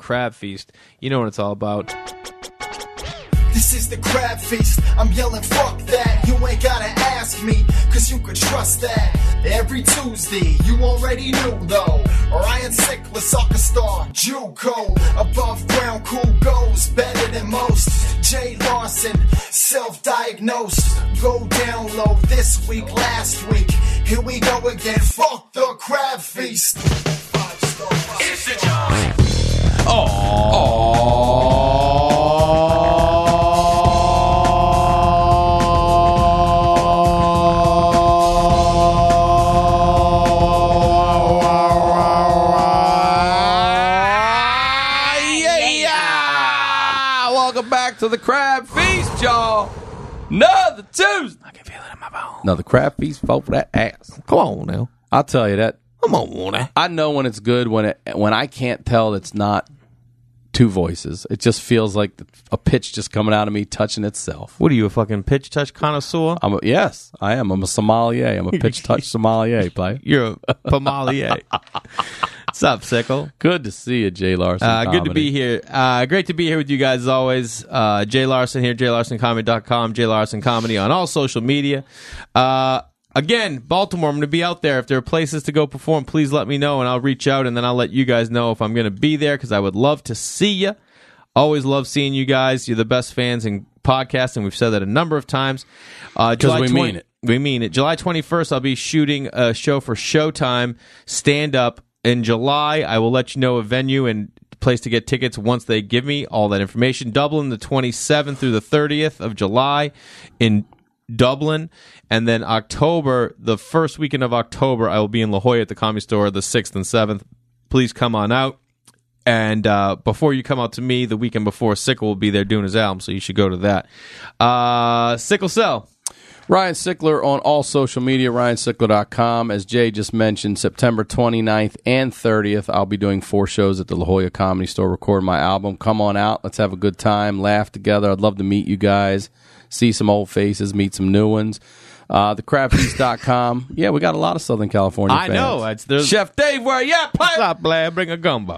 Crab Feast. You know what it's all about. This is the Crab Feast. I'm yelling, fuck that. You ain't gotta ask me, cause you could trust that. Every Tuesday, you already knew though. Ryan Sickler, soccer star, JUCO. Above ground, cool goes, better than most. Jay Larson, self-diagnosed. Go down low this week, last week. Here we go again, fuck the Crab Feast. It's the John. Welcome back to the Crab Feast, y'all. Another Tuesday. I can feel it in my bones. Another Crab Feast, vote for that ass. Come on now. I'll tell you that. Come on now. I know when it's good when I can't tell it's not two voices. It just feels like a pitch just coming out of me touching itself. What are you, a fucking pitch touch connoisseur? Yes, I am. I'm a sommelier. I'm a pitch touch sommelier, player. You're a sommelier. What's up, Sickle? Good to see you, Jay Larson. Good to be here. Great to be here with you guys as always. Jay Larson here, jaylarsoncomedy.com, Jay Larson Comedy on all social media. Again, Baltimore, I'm going to be out there. If there are places to go perform, please let me know, and I'll reach out, and then I'll let you guys know if I'm going to be there, because I would love to see you. Always love seeing you guys. You're the best fans in podcasting. We've said that a number of times. Because we mean it. We mean it. July 21st, I'll be shooting a show for Showtime, stand-up. In July, I will let you know a venue and place to get tickets once they give me all that information. Dublin, the 27th through the 30th of July in Dublin. And then October, the first weekend of October, I will be in La Jolla at the Comedy Store the 6th and 7th. Please come on out. And before you come out to me, the weekend before, Sickle will be there doing his album, so you should go to that. Sickle Cell. Ryan Sickler on all social media, ryansickler.com. As Jay just mentioned, September 29th and 30th, I'll be doing 4 shows at the La Jolla Comedy Store, recording my album. Come on out. Let's have a good time, laugh together. I'd love to meet you guys, see some old faces, meet some new ones. TheCrabFeast.com. Yeah, we got a lot of Southern California fans. I know. Chef Dave, where you at? What's up, lad? Bring a gumbo.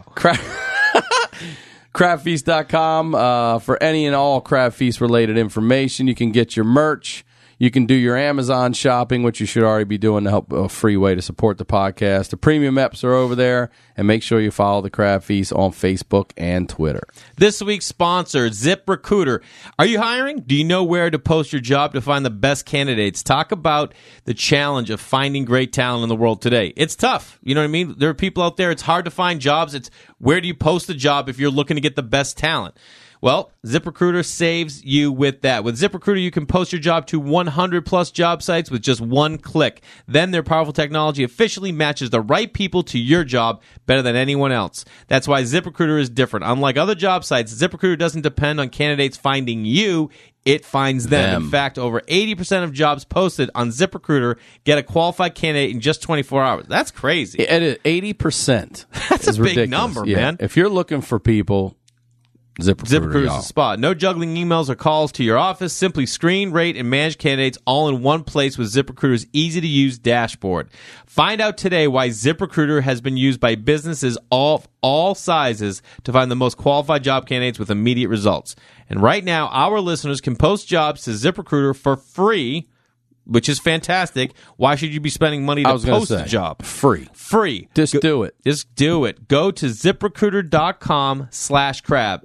Crabfeast.com for any and all Crab Feast related information. You can get your merch. You can do your Amazon shopping, which you should already be doing to help a free way to support the podcast. The premium eps are over there, and make sure you follow the Crab Feast on Facebook and Twitter. This week's sponsor, ZipRecruiter. Are you hiring? Do you know where to post your job to find the best candidates? Talk about the challenge of finding great talent in the world today. It's tough. You know what I mean? There are people out there, it's hard to find jobs. It's where do you post a job if you're looking to get the best talent? Well, ZipRecruiter saves you with that. With ZipRecruiter, you can post your job to 100-plus job sites with just one click. Then their powerful technology officially matches the right people to your job better than anyone else. That's why ZipRecruiter is different. Unlike other job sites, ZipRecruiter doesn't depend on candidates finding you. It finds them. In fact, over 80% of jobs posted on ZipRecruiter get a qualified candidate in just 24 hours. That's crazy. 80%. That's a big ridiculous. number, Yeah. man. If you're looking for people, ZipRecruiter is the spot. No juggling emails or calls to your office. Simply screen, rate, and manage candidates all in one place with ZipRecruiter's easy-to-use dashboard. Find out today why ZipRecruiter has been used by businesses of all sizes to find the most qualified job candidates with immediate results. And right now, our listeners can post jobs to ZipRecruiter for free, which is fantastic. Why should you be spending money to post a job? Free. Just do it. Just do it. Go to ZipRecruiter.com/crab.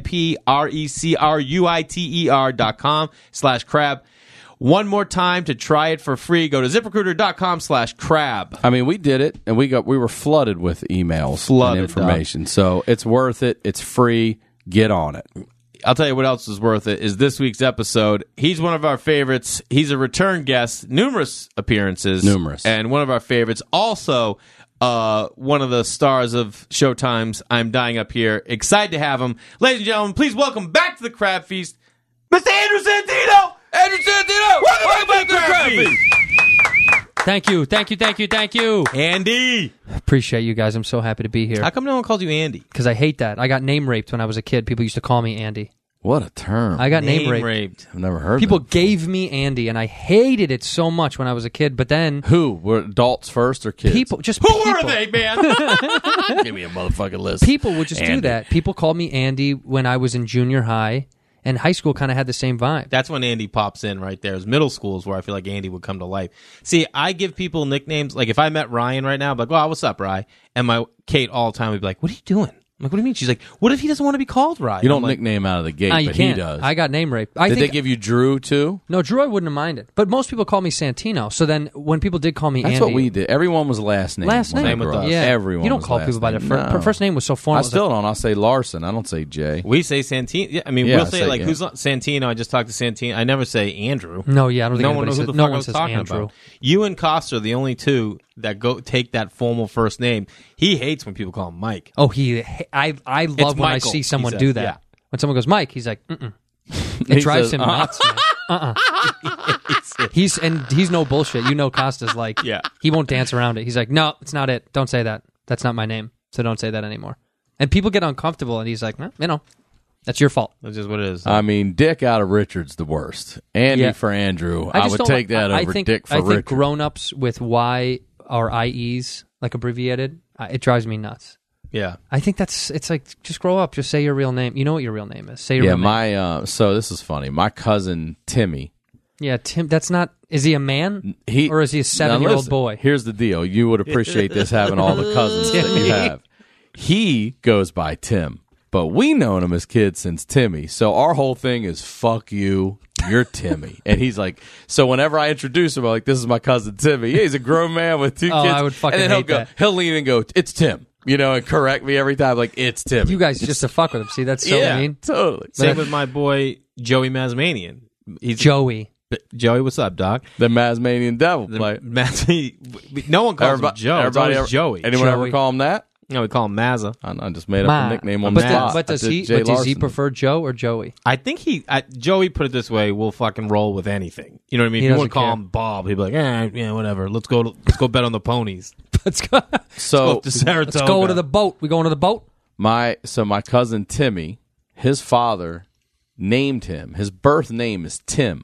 ZipRecruiter.com/crab. One more time to try it for free. Go to ZipRecruiter.com/crab. I mean, we did it, and we were flooded with emails and information. So it's worth it. It's free. Get on it. I'll tell you what else is worth it is this week's episode. He's one of our favorites. He's a return guest, numerous appearances. And one of our favorites. Also, one of the stars of Showtime's I'm Dying Up Here. Excited to have him. Ladies and gentlemen, please welcome back to the Crab Feast, Mr. Andrew Santino! Andrew Santino! Welcome back to the Crab Feast! Thank you. Andy! Appreciate you guys. I'm so happy to be here. How come no one called you Andy? Because I hate that. I got name raped when I was a kid. People used to call me Andy. What a term. I got name raped. I've never heard People that. gave me Andy, and I hated it so much when I was a kid. But then Who? Were adults first or kids? people Were they, man? Give me a motherfucking list. People would just do Andy. that. People called me Andy when I was in junior high, and high school kind of had the same vibe. That's when Andy pops in right there. It's middle school is where I feel like Andy would come to life. See, I give people nicknames. Like if I met Ryan right now, I'm like, "Oh, what's up, Ryan?" And my Kate all the time would be like, "What are you doing?" I'm like, "What do you mean?" She's like, "What if he doesn't want to be called Ryan?" You don't I'm like, nickname out of the gate, You but can't. he does. I got name raped. Did they give you Drew, too? No, Drew, I wouldn't have minded. But most people call me Santino. So then when people did call me That's Andy... what we did. Everyone was last name. Last when I name. grew up. Yeah. Everyone You don't was call last people by their name. first... No. First name was so formal. I still don't. I'll say Larson. I don't say Jay. We say Santino. Yeah, I mean, Yeah, we'll I say say, like, yeah. who's on Santino? I just talked to Santino. I never say Andrew. No, yeah, I don't think No one anybody knows who says... the No fuck I one was says talking Andrew. about. You and Costa are the only two that go take that formal first name. He hates when people call him Mike. Oh, I love when I Michael, see he someone says, do that. yeah. When someone goes, Mike, he's like, mm-mm. It He drives says, him nuts, man. He's no bullshit. You know Costa's like, Yeah. he won't dance around it. He's like, no, it's not it. Don't say that. That's not my name. So don't say that anymore. And people get uncomfortable, and he's like, that's your fault. That's just what it is. I mean, Dick out of Richard's the worst. Andy Yeah. for Andrew. I just would don't take like- that I over think, Dick for I think Richard. grown-ups with Y or IEs, like abbreviated, it drives me nuts. yeah. I think it's like, just grow up. Just say your real name. You know what your real name is. Say your Yeah, real name. so this is funny. My cousin Timmy, Yeah, Tim, that's not... Is he a man? Or is he a 7-year-old Now listen, boy? Here's the deal. You would appreciate this having all the cousins that you have. He goes by Tim, but we known him as kids since Timmy. So our whole thing is fuck you, you're Timmy. And he's like, so whenever I introduce him, I'm like, this is my cousin Timmy. Yeah, he's a grown man with two Oh, kids. I would fucking and then hate that. he'll lean and go, it's Tim. You know, and correct me every time, like, it's Tim. You guys just to fuck with him. See, that's so yeah, mean. totally. Same with my boy Joey Mazmanian. He's Joey. Joey, what's up, Doc? The Masmanian Devil. No one calls him Joe. It's always ever, Joey. Anyone Joey. ever call him that? No, we call him Mazza. I just made up Ma. a nickname on the But, spot. but does I did he? Jay But does he Larson. prefer Joe or Joey? I think Joey put it this way: we'll fucking roll with anything. You know what I mean? He If you want doesn't to call care. him Bob, he'd be like, yeah, whatever. Let's go bet on the ponies. Let's go. So Go to Saratoga. Let's go to the boat. We going to the boat? my cousin Timmy, his father named him. His birth name is Tim.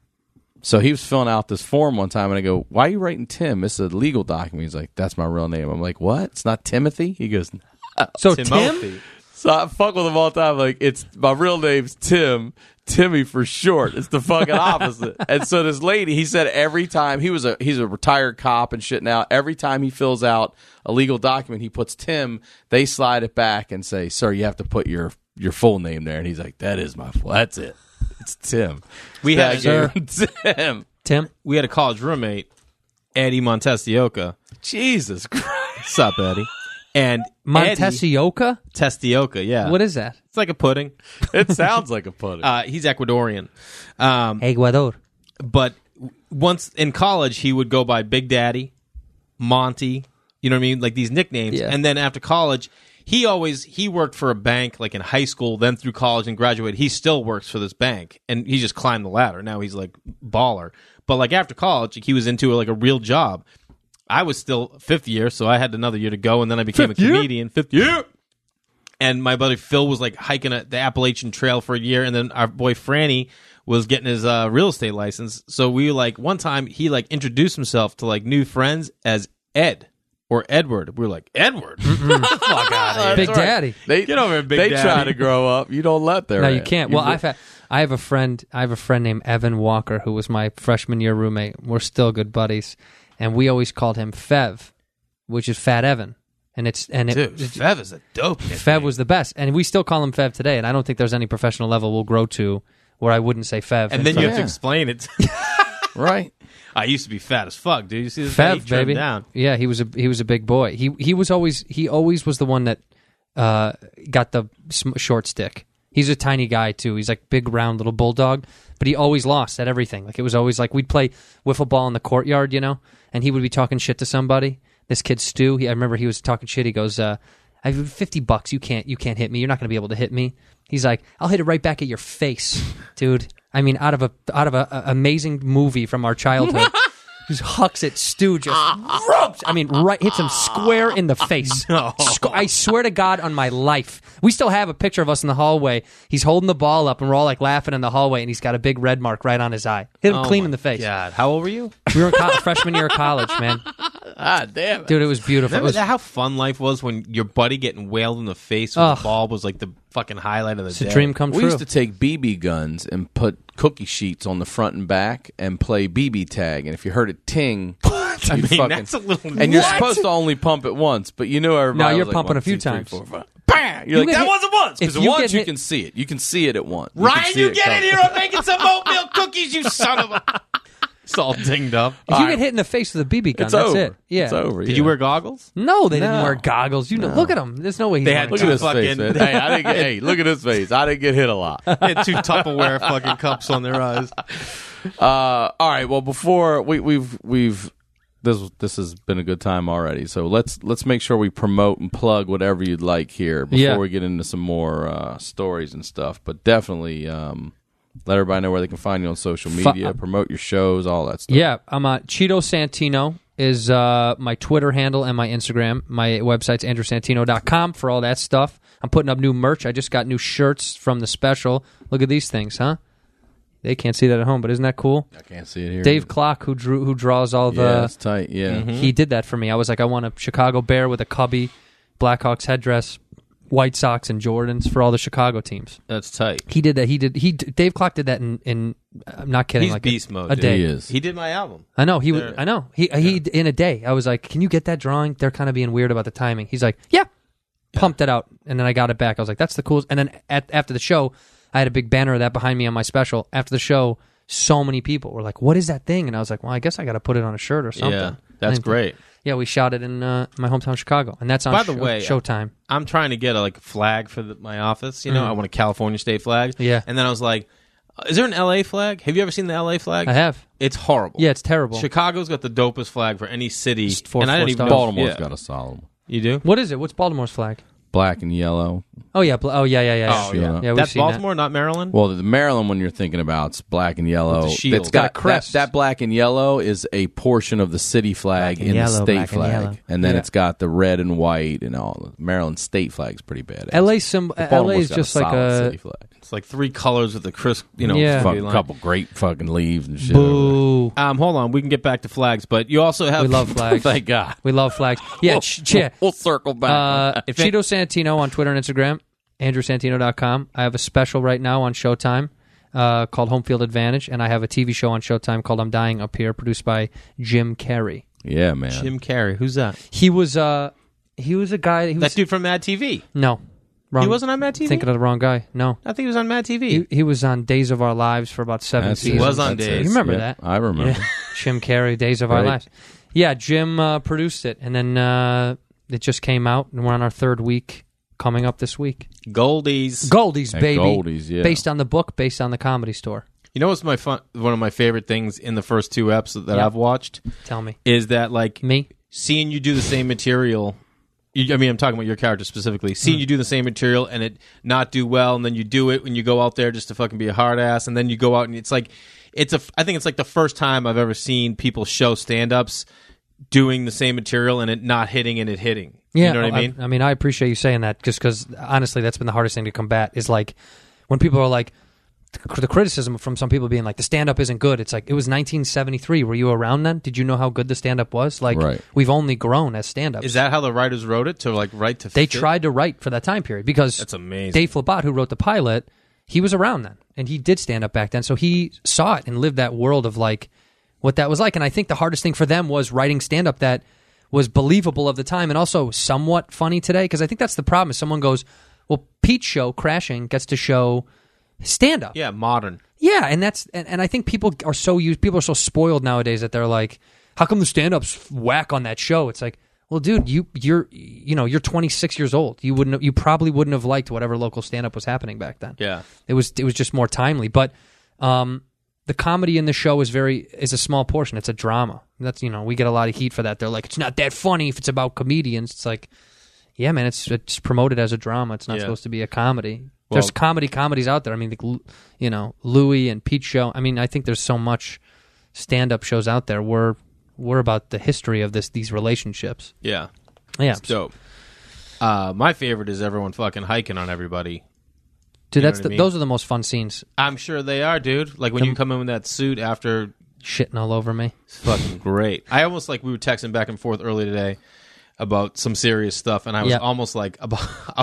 So he was filling out this form one time, and I go, "Why are you writing Tim? It's a legal document." He's like, "That's my real name." I'm like, "What? It's not Timothy?" He goes, So Timothy. Tim. So I fuck with him all the time. Like, it's my real name's Tim, Timmy for short. It's the fucking opposite. And so this lady, he said every time he's a retired cop and shit now. Every time he fills out a legal document, he puts Tim. They slide it back and say, "Sir, you have to put your full name there." And he's like, "That is my full. That's it. It's Tim." We That had gave him Tim. Tim. we had a college roommate, Eddie Montestioca. Jesus Christ. What's up, Eddie? And Montesioca? Eddie Testioca, yeah. What is that? It's like a pudding. It sounds like a pudding. He's Ecuadorian. Ecuador. But once in college, he would go by Big Daddy, Monty, you know what I mean? Like these nicknames. Yeah. And then after college, he worked for a bank like in high school, then through college and graduated. He still works for this bank and he just climbed the ladder. Now he's like baller. But like after college, he was into like a real job. I was still fifth year, so I had another year to go, and then I became a comedian. Fifth year. And my buddy Phil was like hiking the Appalachian Trail for a year, and then our boy Franny was getting his real estate license. So we like one time he like introduced himself to like new friends as Ed or Edward. We were like, Edward? Fuck out of here. Big Daddy. They Get over here, Big They Daddy. try to grow up. You don't let their No, you ass. can't. Well, I have a friend named Evan Walker who was my freshman year roommate. We're still good buddies, and we always called him Fev, which is Fat Evan. And Dude, Fev is a dope nickname. Fev was the best, and we still call him Fev today. And I don't think there's any professional level we'll grow to where I wouldn't say Fev. And then you have to Yeah. explain it. Right. I used to be fat as fuck, dude. You see this guy? He Fev, trimmed baby. down. Yeah, he was a big boy. He always was the one that got the short stick. He's a tiny guy too. He's like big round little bulldog, but he always lost at everything. Like it was always like we'd play wiffle ball in the courtyard, you know, and he would be talking shit to somebody. This kid Stu, I remember he was talking shit. He goes, "I have $50. You can't hit me. You're not going to be able to hit me." He's like, "I'll hit it right back at your face, dude." I mean, out of a amazing movie from our childhood. just hucks it. Stu just ropes. I mean, hits him square in the face. No. I swear to God on my life. We still have a picture of us in the hallway. He's holding the ball up, and we're all like laughing in the hallway, and he's got a big red mark right on his eye. Hit him clean in the face. God, how old were you? We were in freshman year of college, man. Damn it. Dude, it was beautiful. Remember how fun life was when your buddy getting wailed in the face with the ball was like the fucking highlight of the It's a day? dream come We true. used to take BB guns and put cookie sheets on the front and back and play BB tag. And if you heard it ting, I you'd mean, that's a little... and you're supposed to only pump it once, but you know everybody No, you're was like, pumping 1, a few 2, 3, times. 4, 5. Bam! You're like, get that hit- wasn't once. if Because you once get you hit- can see it. You can see it at once. Ryan, see you it get in coming. here. I'm making some oatmeal cookies, you son of a... It's all dinged up. If you get hit in the face with a BB gun, It's that's over. it. Yeah. It's over. Did you wear goggles? No, they didn't No. wear goggles. You know, look at him. There's no way he's They wearing had Look at goggles. his face, man. Hey, I didn't get, hey, look at his face. I didn't get hit a lot. They had 2 Tupperware fucking cups on their eyes. All right. Well, before we've this has been a good time already. So let's make sure we promote and plug whatever you'd like here before Yeah. we get into some more stories and stuff. But definitely let everybody know where they can find you on social media, promote your shows, all that stuff. Yeah, I'm Cheeto Santino is my Twitter handle and my Instagram. My website's andrewsantino.com for all that stuff. I'm putting up new merch. I just got new shirts from the special. Look at these things, huh? They can't see that at home, but isn't that cool? I can't see it here. Dave Clock, who draws all the... Yeah, that's tight. Yeah. He did that for me. I was like, I want a Chicago Bear with a Cubby, Blackhawks headdress, White Sox, and Jordans for all the Chicago teams. That's tight. He did that. Dave Clock did that in I'm not kidding. He's like beast mode, a dude. day. He is. He did my album. I know he. I know he in a day. I was like, "Can you get that drawing?" They're kind of being weird about the timing. He's like, "Yeah." Pumped it out, and then I got it back. I was like, "That's the coolest." And then after the show, I had a big banner of that behind me on my special. After the show, so many people were like, "What is that thing?" And I was like, "Well, I guess I got to put it on a shirt or something." Yeah, that's And- great. Yeah, we shot it in my hometown, Chicago, and that's on By the way, Showtime. I'm trying to get a flag for my office. You know, I want a California state flag. Yeah. And then I was like, is there an LA flag? Have you ever seen the LA flag? I have. It's horrible. Yeah, it's terrible. Chicago's got the dopest flag for any city. Just four and I didn't even stars. know. Baltimore's Yeah. got a solid one. You do? What is it? What's Baltimore's flag? Black and yellow. Oh yeah. Oh yeah. Oh, yeah. Yeah, we've That's seen Baltimore, not Maryland? Well, the Maryland one you're thinking about is black and yellow. With the shield. It's got Got a crest. that black and yellow is a portion of the city flag Black and in yellow, the state black and flag, yellow. and then Yeah. it's got the red and white and all. Maryland state flag's pretty badass. LA Baltimore's is got just a like solid a city flag. It's like 3 colors with the crisp, Yeah. Fucking line. couple great fucking leaves and shit. over boo. Hold on. We can get back to flags, but you also have... We love there. flags. Thank God. We love flags. Yeah. We'll circle back. Cheeto Santino on Twitter and Instagram. AndrewSantino.com. I have a special right now on Showtime called Home Field Advantage, and I have a TV show on Showtime called I'm Dying Up Here, produced by Jim Carrey. Yeah, man. Jim Carrey. Who's that? He was a guy. He was That dude from Mad TV. no, wrong. He wasn't on Mad TV? Thinking of the wrong guy. No, I think he was on Mad TV. he was on Days of Our Lives for about 7 That's it. seasons. was on That's Days. it. You remember Yep, that? I remember. Yeah. Jim Carrey, Days of Our Right. Lives. Yeah, Jim produced it, and then it just came out, and we're on our 3rd week coming up this week. Goldies. Goldies, At baby. Goldies, yeah. Based on the book, based on the Comedy Store. You know what's one of my favorite things in the first 2 episodes that Yeah. I've watched Tell me. is that Me? seeing you do the same material. I'm talking about your character specifically. Seeing you do the same material and it not do well, and then you do it when you go out there just to fucking be a hard ass, and then you go out and it's like I think it's like the first time I've ever seen people show stand-ups doing the same material and it not hitting and it hitting. Yeah, You know what I mean? I mean, I appreciate you saying that, just because honestly, that's been the hardest thing to combat. Is like when people are like the criticism from some people being like the stand-up isn't good. It's like it was 1973. Were you around then? Did you know how good the stand-up was? Like Right. we've only grown as stand-ups. Is that how the writers wrote it to write to? They fit? tried to write for that time period because That's amazing. Dave Labat, who wrote the pilot, he was around then and he did stand up back then, so he saw it and lived that world of like what that was like. And I think the hardest thing for them was writing stand up that was believable of the time and also somewhat funny today, because I think that's the problem. Is someone goes, well, Pete's show Crashing gets to show stand up. Yeah, modern. Yeah, and that's and I think people are so so spoiled nowadays that they're like, how come the stand-ups whack on that show? It's like, well, dude, you're 26 years old. You probably wouldn't have liked whatever local stand-up was happening back then. Yeah. It was just more timely. But the comedy in the show is a small portion. It's a drama. That's we get a lot of heat for that. They're like, it's not that funny if it's about comedians. It's like, yeah, man, it's promoted as a drama. It's not Yeah. supposed to be a comedy. Well- There's comedies out there. I mean, Louis and Pete show. I mean, I think there's so much stand-up shows out there. We're we're about the history of these relationships. Yeah. Yeah, It's dope. My favorite is everyone fucking hiking on everybody. dude, You know what I mean? those are the most fun scenes. I'm sure they are, dude. Like when you come in with that suit after, Shitting all over me. it's fucking great. I almost like we were texting back and forth earlier today about some serious stuff, and I was Yeah. almost like, I'm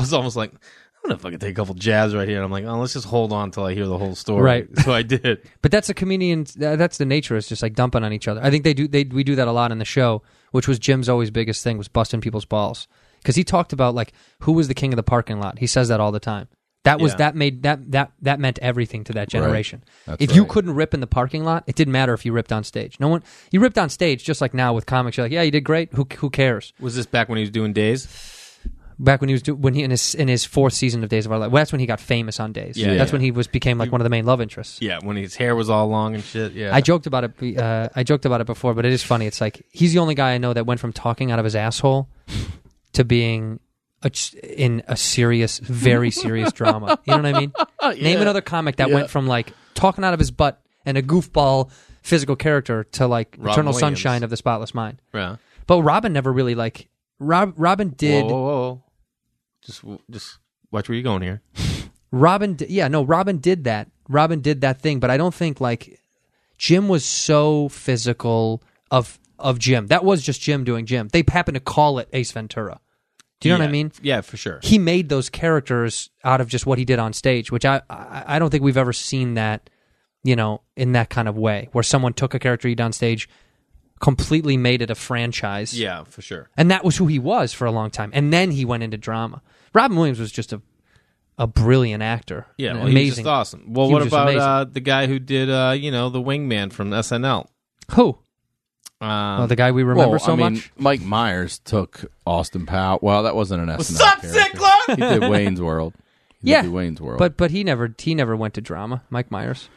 gonna fucking take a couple jabs right here. And I'm like, oh, let's just hold on till I hear the whole story. Right. So I did. But that's a comedian. That's the nature. It's just like dumping on each other. I think we do that a lot in the show, which was Jim's always biggest thing was busting people's balls because he talked about like who was the king of the parking lot. He says that all the time. That was Yeah. that meant everything to that generation. That's If you right. couldn't rip in the parking lot, it didn't matter if you ripped on stage. No one you ripped on stage just like now with comics. You're like, yeah, you did great. Who cares? Was this back when he was doing Days? Back when he was in his fourth season of Days of Our Life, well, that's when he got famous on Days. Yeah, That's yeah. when he became like one of the main love interests. Yeah, when his hair was all long and shit. Yeah. I joked about it. I joked about it before, but it is funny. It's like he's the only guy I know that went from talking out of his asshole to being in a serious, very serious drama. You know what I mean? Name another comic that went from like talking out of his butt and a goofball physical character to like Robin Eternal Williams. Sunshine of the Spotless Mind. Yeah. But Robin never really like. Robin did. Whoa. Just watch where you're going here. Robin did that. Robin did that thing, but I don't think like Jim was so physical of Jim. That was just Jim doing Jim. They happen to call it Ace Ventura. Do you know what I mean? Yeah, for sure. He made those characters out of just what he did on stage, which I don't think we've ever seen that, in that kind of way, where someone took a character he did on stage, completely made it a franchise. Yeah, for sure. And that was who he was for a long time. And then he went into drama. Robin Williams was just a brilliant actor. Yeah, An well, amazing. he was just awesome. Well, He what was just about amazing. the guy who did, the wingman from SNL? Who? The guy we remember so much? Mike Myers took Austin Powell. Well, that wasn't an SNL up, character. Ziggler? He did Wayne's World. He Yeah, did Wayne's World. but he never went to drama. Mike Myers.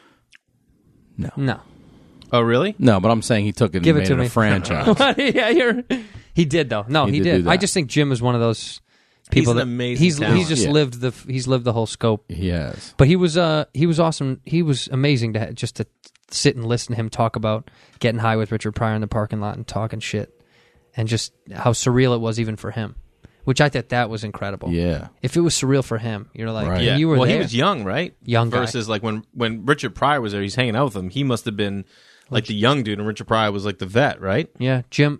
No. Oh, really? No, but I'm saying he took it and Give it made to it me. a franchise. Yeah, he did though. No, He he did did. do I that. just think Jim is one of those people an that amazing he's talent. just Yeah. lived the whole scope. He has. But he was awesome. He was amazing to sit and listen to him talk about getting high with Richard Pryor in the parking lot and talking shit, and just how surreal it was even for him. Which I thought that was incredible. Yeah. If it was surreal for him, you're like, Right. Yeah. you were well, there. he was young, right? Young guy. Versus like when Richard Pryor was there, he's hanging out with him. He must have been like the young dude, and Richard Pryor was like the vet, right? Yeah, Jim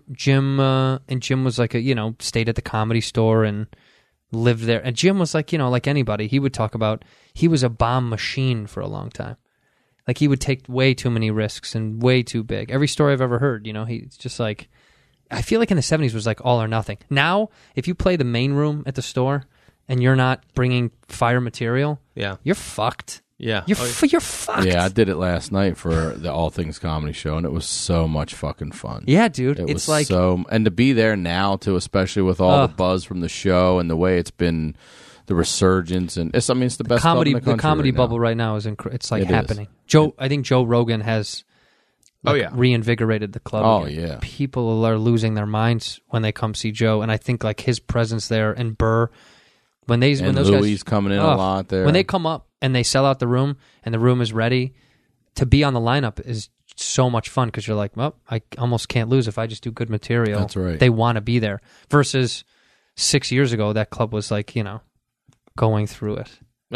was like stayed at the Comedy Store and lived there. And Jim was like, like anybody, he would talk about he was a bomb machine for a long time. Like he would take way too many risks and way too big. Every story I've ever heard, he's just like, I feel like in the 70s was like all or nothing. Now, if you play the main room at the store and you're not bringing fire material, Yeah. you're fucked. Yeah. You're Oh, you're fucked. Yeah, I did it last night for the All Things Comedy Show, and it was so much fucking fun. Yeah, dude. It It's was like and to be there now too, especially with all the buzz from the show and the way it's been, the resurgence, and it's the best comedy. club in the country comedy right now. bubble right now is it's like It is. happening. I think Joe Rogan has reinvigorated the club. Oh, again. yeah. People are losing their minds when they come see Joe, and I think like his presence there and Burr when those Louis guys coming in a lot there. when they come up and they sell out the room and the room is ready to be on the lineup is so much fun because you're like, well, I almost can't lose if I just do good material. That's right. They want to be there versus 6 years ago that club was like going through it.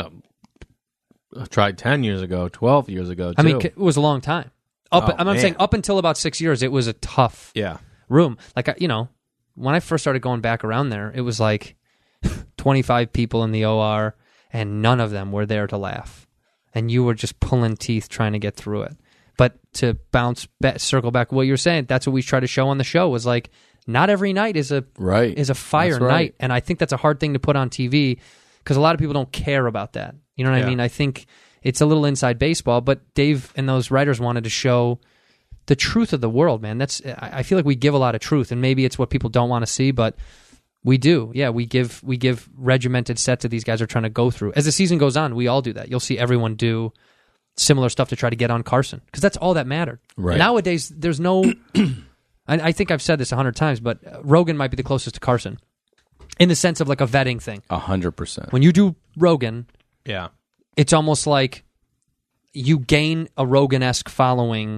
I tried 10 years ago, 12 years ago, too. I mean, it was a long time. I'm man. saying up until about 6 years, it was a tough Yeah. room. Like, when I first started going back around there, it was like 25 people in the OR, and none of them were there to laugh. And you were just pulling teeth trying to get through it. But to circle back what you're saying, that's what we try to show on the show was like, not every night is a fire That's right. night. And I think that's a hard thing to put on TV because a lot of people don't care about that. You know what I mean? I think it's a little inside baseball, but Dave and those writers wanted to show the truth of the world, man. I feel like we give a lot of truth, and maybe it's what people don't want to see, but we do. Yeah, we give regimented sets that these guys are trying to go through. As the season goes on, we all do that. You'll see everyone do similar stuff to try to get on Carson because that's all that mattered. Right. Nowadays, there's no. I think I've said this 100 times, but Rogan might be the closest to Carson in the sense of like a vetting thing. 100%. When you do Rogan, Yeah. it's almost like you gain a Rogan-esque following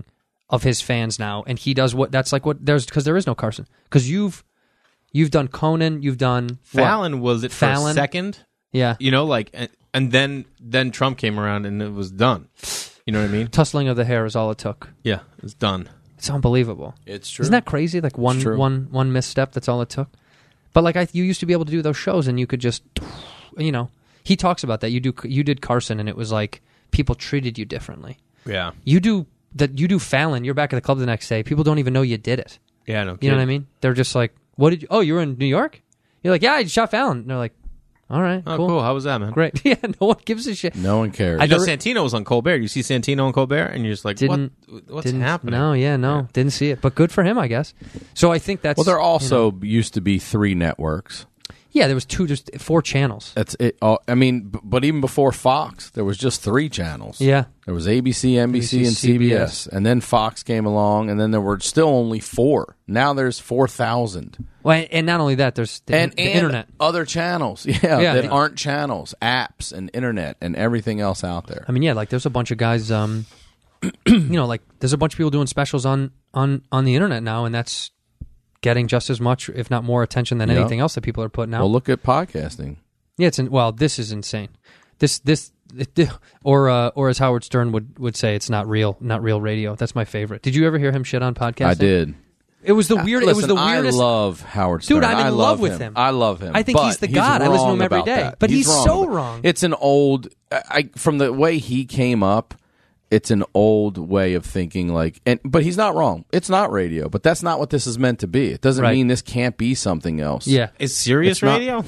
of his fans now, and he does because there is no Carson, because you've done Conan, you've done Fallon was it for a Fallon? second? Yeah, And then Trump came around and it was done. You know what I mean? tussling of the hair is all it took. Yeah, it's done. It's unbelievable. It's true. Isn't that crazy? Like one misstep, that's all it took. But like you used to be able to do those shows, and you could just, he talks about that. You did Carson, and it was like people treated you differently. Yeah. You do Fallon. You're back at the club the next day. People don't even know you did it. Yeah, no kidding. You know what I mean? They're just like, "What did you? Oh, you were in New York?" You're like, "Yeah, I shot Fallon." And they're like, "All right, Oh, cool. How was that, man? great." Yeah, no one gives a shit. No one cares. I know Santino was on Colbert. You see Santino on Colbert, and you're just like, what's Didn't happening? No, didn't see it, but good for him, I guess. So I think that's Well, there also used to be 3 networks. Yeah, there was just 4 channels. That's it. But even before Fox, there was just 3 channels. Yeah. There was ABC, NBC, and CBS. And then Fox came along, and then there were still only 4. Now there's 4,000. Well, and not only that, there's the internet. Other channels, that aren't channels, apps, and internet, and everything else out there. I mean, like there's a bunch of guys, like there's a bunch of people doing specials on the internet now, and that's getting just as much, if not more, attention than anything else that people are putting out. Well, look at podcasting. Yeah, this is insane. Or as Howard Stern would say, it's not real radio. That's my favorite. Did you ever hear him shit on podcasting? I did. It was the weird. Listen, it was the weirdest. I love Howard Stern. Dude, I'm in love with him. I love him. I think he's the god. I listen to him every about day. that. But he's so about- wrong. It's an old. From the way he came up, it's an old way of thinking. But he's not wrong. It's not radio. But that's not what this is meant to be. It doesn't mean this can't be something else. Yeah, Is Sirius It's not- radio?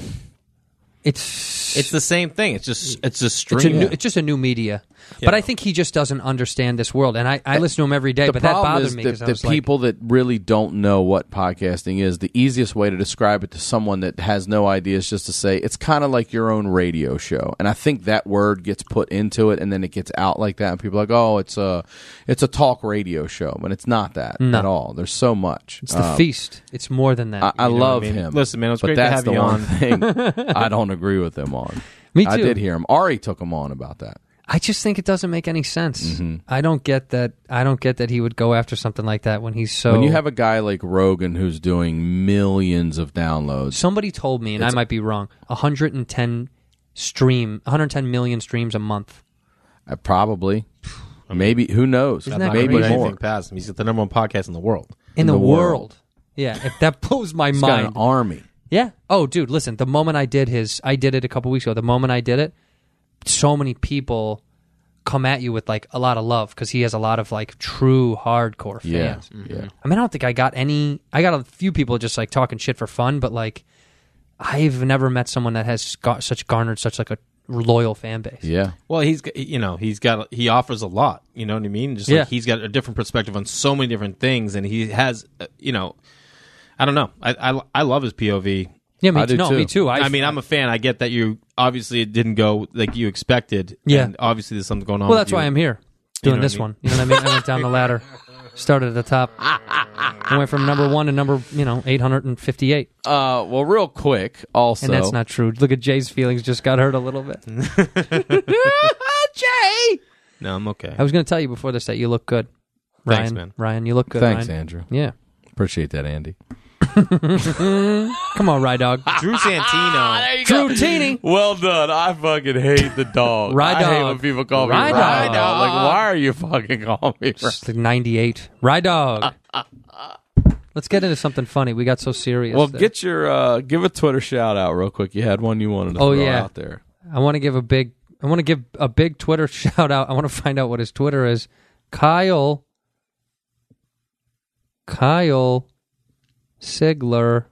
it's the same thing. It's a stream. it's just a new media. But I think he just doesn't understand this world. And I listen to him every day, The but that problem bothered is me. that 'Cause I the was like, people that really don't know what podcasting is, the easiest way to describe it to someone that has no idea is just to say it's kind of like your own radio show. And I think that word gets put into it, and then it gets out like that, and people are like, "Oh, it's a talk radio show," but it's not that at all. There's so much. it's the feast. It's more than that. I love what I mean? him. Listen, man, it's but great to that's have the you one on. thing I don't agree with him on. Me too. I did hear him. Ari took him on about that. I just think it doesn't make any sense. Mm-hmm. I don't get that. I don't get that he would go after something like that when he's so. When you have a guy like Rogan who's doing millions of downloads, Somebody told me, and I might be wrong, 110 million streams a month. probably, maybe, who knows? Isn't that Maybe Put crazy? more. anything past him. He's got the #1 podcast in the world. In the world. world. Yeah, if that blows my He's got mind. an army. Yeah. Oh, dude, listen. The moment I did it a couple weeks ago. The moment I did it, so many people come at you with like a lot of love because he has a lot of like true hardcore fans. Yeah. I mean, I don't think I got any. I got a few people just like talking shit for fun, but like, I've never met someone that has garnered such like a loyal fan base. Yeah. Well, he offers a lot. You know what I mean? Just Yeah. like he's got a different perspective on so many different things, and he has, I don't know. I love his POV. Yeah, I do too. me too. I mean, I'm a fan. I get that you obviously it didn't go like you expected. Yeah. And obviously there's something going on. Well, with that's you. why I'm here You doing know this what I one. You know what I mean? I went down the ladder, started at the top, I went from number 1 to number 858. Well, real quick, also, And that's not true. Look at Jay's feelings just got hurt a little bit. Jay! No, I'm okay. I was going to tell you before this that you look good. Ryan, Thanks, man. Ryan, you look good. Thanks, Ryan. Andrew. Yeah. Appreciate that, Andy. Come on, Rye Dog. Drew Santino. Drew Teeny. Well done. I fucking hate the dog. Rye I hate dog. when people call me Rye Rye dog. dog. Like, why are you fucking calling me? It's like 98. Rye Dog. Let's get into something funny. We got so serious. Well, there. get your give a Twitter shout out real quick. You had one you wanted to Oh, throw yeah. out there. I want to give a big Twitter shout out. I want to find out what his Twitter is. Kyle Sigler.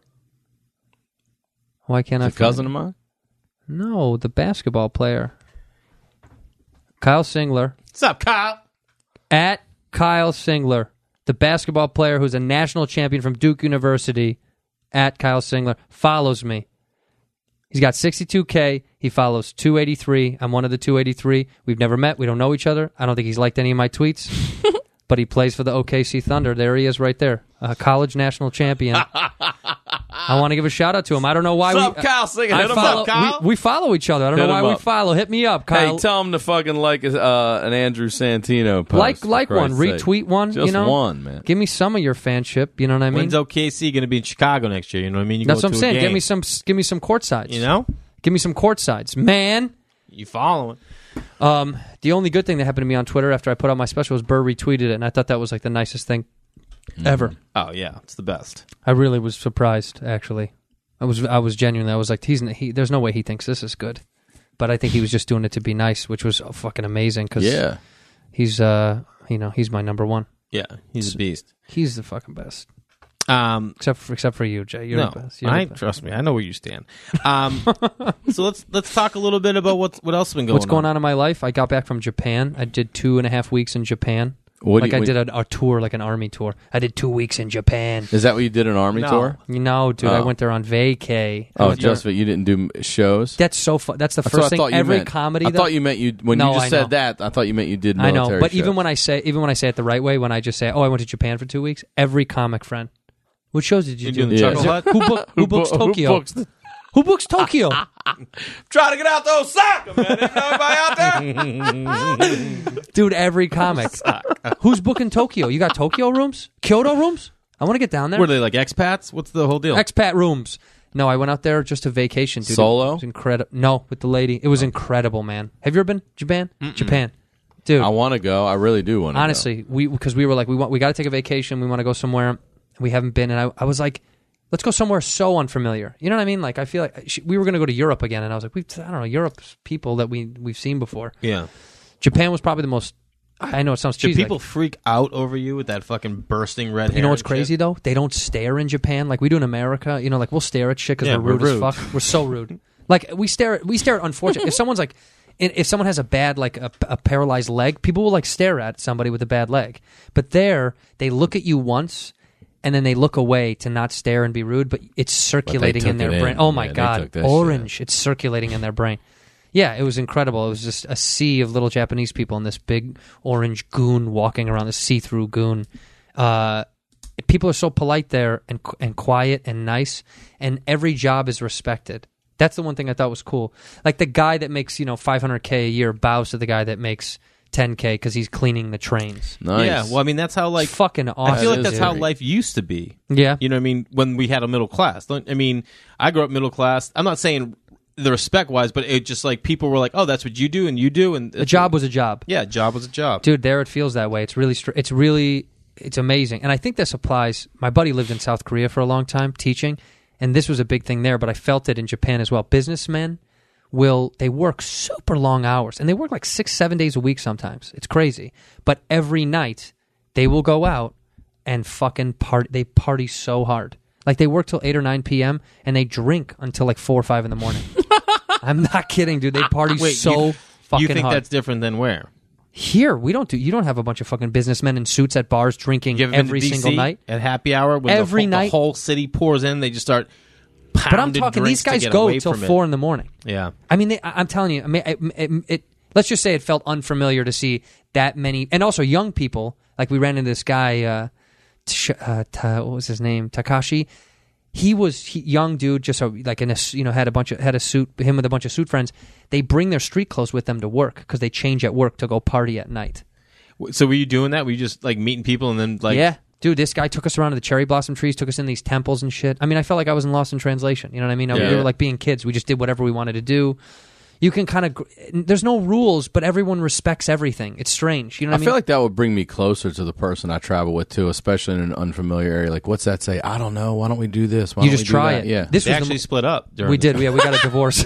Why can't I A find cousin it? of mine. No, the basketball player. Kyle Singler. What's up, Kyle? At Kyle Singler, the basketball player who's a national champion from Duke University, at Kyle Singler, follows me. He's got 62K. He follows 283. I'm one of the 283. We've never met. We don't know each other. I don't think he's liked any of my tweets. But he plays for the OKC Thunder. There he is right there. A college national champion. I want to give a shout out to him. I don't know why. What's up, Kyle? Sing it. Hit him follow, up, Kyle. we follow each other. I don't Hit know why him we up. follow. Hit me up, Kyle. Hey, tell him to fucking like an Andrew Santino post. like for one, Christ's sake. retweet one. Just you know, one, man. Give me some of your fanship. You know what I mean? When's OKC going to be in Chicago next year? You know what I mean? You That's go what I'm to a saying. game. Give me some court sides. You know? Give me some court sides, man. You following? The only good thing that happened to me on Twitter after I put out my special was Burr retweeted it, and I thought that was like the nicest thing ever. Oh, yeah. It's the best. I really was surprised, actually. I was genuinely. I was like, there's no way he thinks this is good, but I think he was just doing it to be nice, which was fucking amazing. Because he's he's my number one. Yeah, he's a beast. He's the fucking best. Except for you, Jay. You're No, the best. You're the best. trust me. I know where you stand. So let's talk a little bit about what else has been going on. What's going on in my life? I got back from Japan. I did 2.5 weeks in Japan. I did a tour, like an army tour. I did 2 weeks in Japan. Is that what you did, an army tour? No, dude. I went there on vacay. You didn't do shows? That's so fun. That's the That's first what I thing. thought you Every meant. comedy. I thought you meant you when No, you just I said know. that. I thought you meant you did I military. know, but shows. even when I say it the right way, when I just say, "Oh, I went to Japan for 2 weeks," every comic friend, what shows did you do? doing the Chuckle Hut? Who books Tokyo? Who books Tokyo? Trying to get out to Osaka, man. Ain't nobody out there. Dude, every comic. Who's booking Tokyo? You got Tokyo rooms? Kyoto rooms? I want to get down there. Were they like expats? What's the whole deal? Expat rooms. No, I went out there just to vacation. Dude. Solo? It was incredible. No, with the lady. It was incredible, man. Have you ever been Japan? Japan. Dude. I want to go. I really do want to Honestly, because we were like, we got to take a vacation. We want to go somewhere. We haven't been. And I was like, let's go somewhere so unfamiliar. You know what I mean? Like, I feel like we were going to go to Europe again. And I was like, I don't know, Europe's people that we've seen before. Yeah. Japan was probably the most, I know it sounds cheesy. Do people freak out over you with that fucking bursting red hair? You know what's and crazy, shit? though? They don't stare in Japan like we do in America. You know, like we'll stare at shit because Yeah, we're rude as rude. fuck. We're so rude. Like we stare at unfortunate. If someone's like, if someone has a bad, like a paralyzed leg, people will like stare at somebody with a bad leg. But there, they look at you once, and then they look away to not stare and be rude, but it's circulating in their brain. Oh my God, orange! It's circulating in their brain. Yeah, it was incredible. It was just a sea of little Japanese people in this big orange goon walking around, this see-through goon. People are so polite there and quiet and nice, and every job is respected. That's the one thing I thought was cool. Like the guy that makes $500K a year bows to the guy that makes $10K because he's cleaning the trains. Nice. Yeah, well, I mean, that's how, like, Fucking awesome. I feel like That that's is how great. life used to be. Yeah. You know what I mean? When we had a middle class. I mean, I grew up middle class. I'm not saying the respect-wise, but it just, like, people were like, oh, that's what you do, and you do. And A job was a job. Yeah, job was a job. Dude, there it feels that way. It's amazing. And I think this applies. My buddy lived in South Korea for a long time teaching, and this was a big thing there, but I felt it in Japan as well. Businessmen they work super long hours, and they work like 6-7 days a week sometimes. It's crazy. But every night they will go out and fucking party. They party so hard. Like they work till 8 or 9 p.m. and they drink until like 4 or 5 in the morning. I'm not kidding, dude. They party so fucking You think hard. that's different than where? Here, we don't do. You don't have a bunch of fucking businessmen in suits at bars drinking You ever been every to DC single night. at happy hour when Every the night. whole city pours in? They just start pounding. But I'm talking. These drinks to guys get go away till from it. 4 in the morning. Yeah. I mean, I'm telling you. I mean, let's just say it felt unfamiliar to see that many, and also young people. Like we ran into this guy. What was his name? Takashi. He was young dude, just like in a had a suit. Him with a bunch of suit friends. They bring their street clothes with them to work because they change at work to go party at night. So were you doing that? Were you just like meeting people and then like? Yeah. Dude, this guy took us around to the cherry blossom trees, took us in these temples and shit. I mean, I felt like I was in Lost in Translation. You know what I mean? We were like being kids. We just did whatever we wanted to do. You can kind of... There's no rules, but everyone respects everything. It's strange. You know what I mean? I feel like that would bring me closer to the person I travel with, too, especially in an unfamiliar area. Like, what's that say? I don't know. Why don't we do this? Why you don't just we do try that? it. Yeah. This They was actually split up. we did. Yeah, we got a divorce.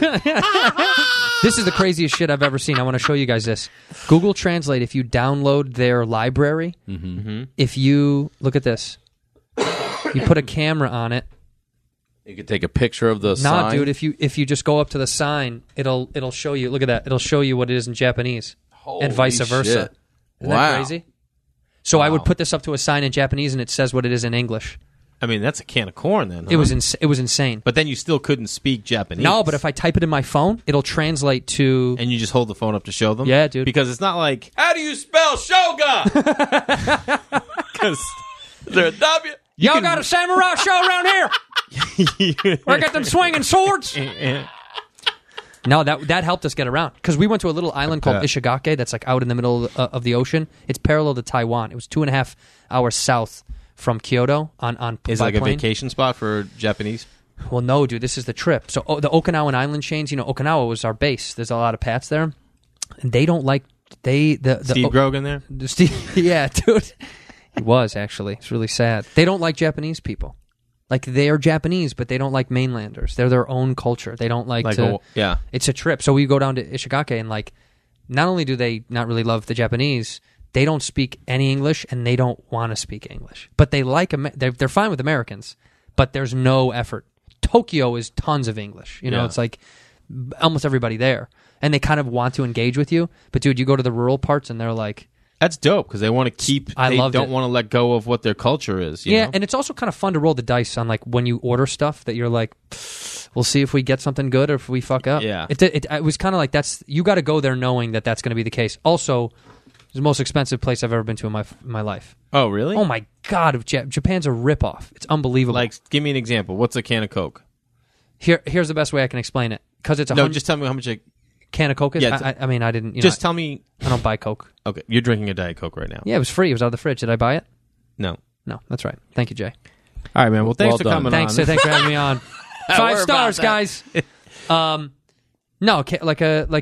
This is the craziest shit I've ever seen. I want to show you guys this. Google Translate, if you download their library, if you... Look at this. You put a camera on it. You could take a picture of the sign. Nah, dude, if you just go up to the sign, it'll show you. Look at that. It'll show you what it is in Japanese, and vice versa. Shit. Isn't Wow. that crazy? So I would put this up to a sign in Japanese, and it says what it is in English. I mean, that's a can of corn then. It was insane. But then you still couldn't speak Japanese. No, but if I type it in my phone, it'll translate to. And you just hold the phone up to show them? Yeah, dude. Because it's not like, how do you spell Shogun? Because is there a W? Y'all got a samurai show around here? Where I got them swinging swords? No, that helped us get around because we went to a little island called Ishigake that's like out in the middle of the ocean. It's parallel to Taiwan. It was 2.5 hours south from Kyoto on Is it like a vacation spot for Japanese? Well, no, dude. This is the trip. So the Okinawan island chains. Okinawa was our base. There's a lot of Pats there, and they don't like Steve Grogan there. Yeah, dude. He was actually. It's really sad. They don't like Japanese people. Like, they're Japanese, but they don't like mainlanders. They're their own culture. They don't like to... Yeah. It's a trip. So we go down to Ishigake, and, like, not only do they not really love the Japanese, they don't speak any English, and they don't want to speak English. But they like... They're fine with Americans, but there's no effort. Tokyo is tons of English. It's like almost everybody there. And they kind of want to engage with you. But, dude, you go to the rural parts, and they're like... That's dope because they want to keep. They don't want to let go of what their culture is. You know? And it's also kind of fun to roll the dice on like when you order stuff that you're like, we'll see if we get something good or if we fuck up. Yeah, it was kind of like you got to go there knowing that that's going to be the case. Also, it's the most expensive place I've ever been to in my life. Oh, really? Oh my god, Japan's a ripoff. It's unbelievable. Like, give me an example. What's a can of Coke? Here's the best way I can explain it because it's just tell me how much a can of Coke is. Yeah, I mean, I didn't. Tell me. I don't buy Coke. Okay, you're drinking a Diet Coke right now. Yeah, it was free. It was out of the fridge. Did I buy it? No, that's right. Thank you, Jay. All right, man. Well, thanks for coming thanks, on. Thanks for having me on. 5 stars, guys. No, like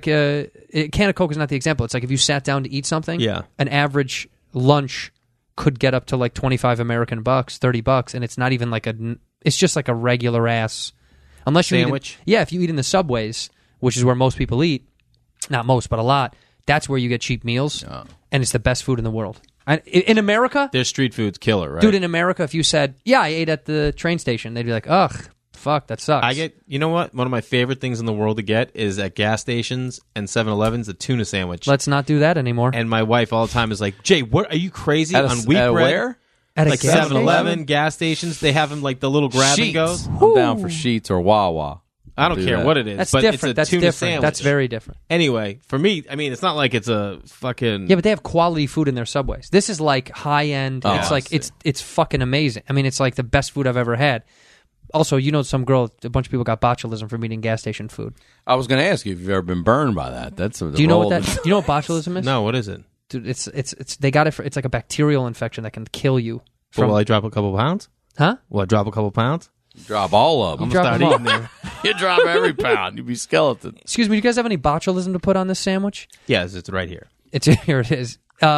a can of Coke is not the example. It's like if you sat down to eat something. Yeah. An average lunch could get up to like $25 American bucks, $30, and it's not even like it's just like a regular ass. Unless you sandwich. If you eat in the subways, which is where most people eat, not most, but a lot. That's where you get cheap meals, and it's the best food in the world. In America, their street food's killer, right? Dude, in America, if you said, "Yeah, I ate at the train station," they'd be like, "Ugh, fuck, that sucks." You know what? One of my favorite things in the world to get is at gas stations and 7-Elevens, a tuna sandwich. Let's not do that anymore. And my wife all the time is like, "Jay, what are you crazy on wheat bread?" Where? At like 7-Eleven gas stations, they have them like the little grab and goes. I'm down for Sheets or Wawa. I don't care what it is. That's but different. It's a tuna sandwich. That's very different. Anyway, for me, I mean, it's not like it's a fucking... Yeah, but they have quality food in their subways. This is like high-end. It's like, it's fucking amazing. I mean, it's like the best food I've ever had. Also, some girl, a bunch of people got botulism from eating gas station food. I was going to ask you if you've ever been burned by that. Do you know what botulism is? No, what is it? Dude, it's they got it it's like a bacterial infection that can kill you. Will I drop a couple pounds? Huh? Will I drop a couple pounds? Drop all of them. I'm going to start eating there. You drop every pound. You'd be skeleton. Excuse me, do you guys have any botulism to put on this sandwich? Yes, it's right here. Here it is.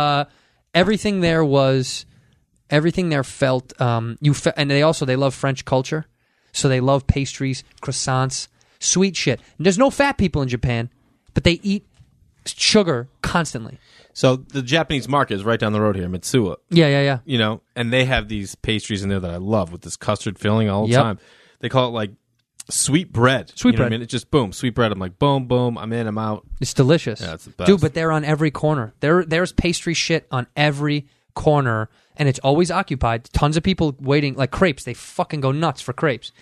Everything there felt and they love French culture, so they love pastries, croissants, sweet shit. And there's no fat people in Japan, but they eat sugar constantly. So the Japanese market is right down the road here, Mitsuwa. Yeah. And they have these pastries in there that I love with this custard filling all the time. They call it like sweet bread. Sweet bread. I mean, it's just boom, sweet bread. I'm like, boom, boom. I'm in, I'm out. It's delicious. Yeah, it's the best. Dude, but they're on every corner. There's pastry shit on every corner, and it's always occupied. Tons of people waiting, like crepes. They fucking go nuts for crepes.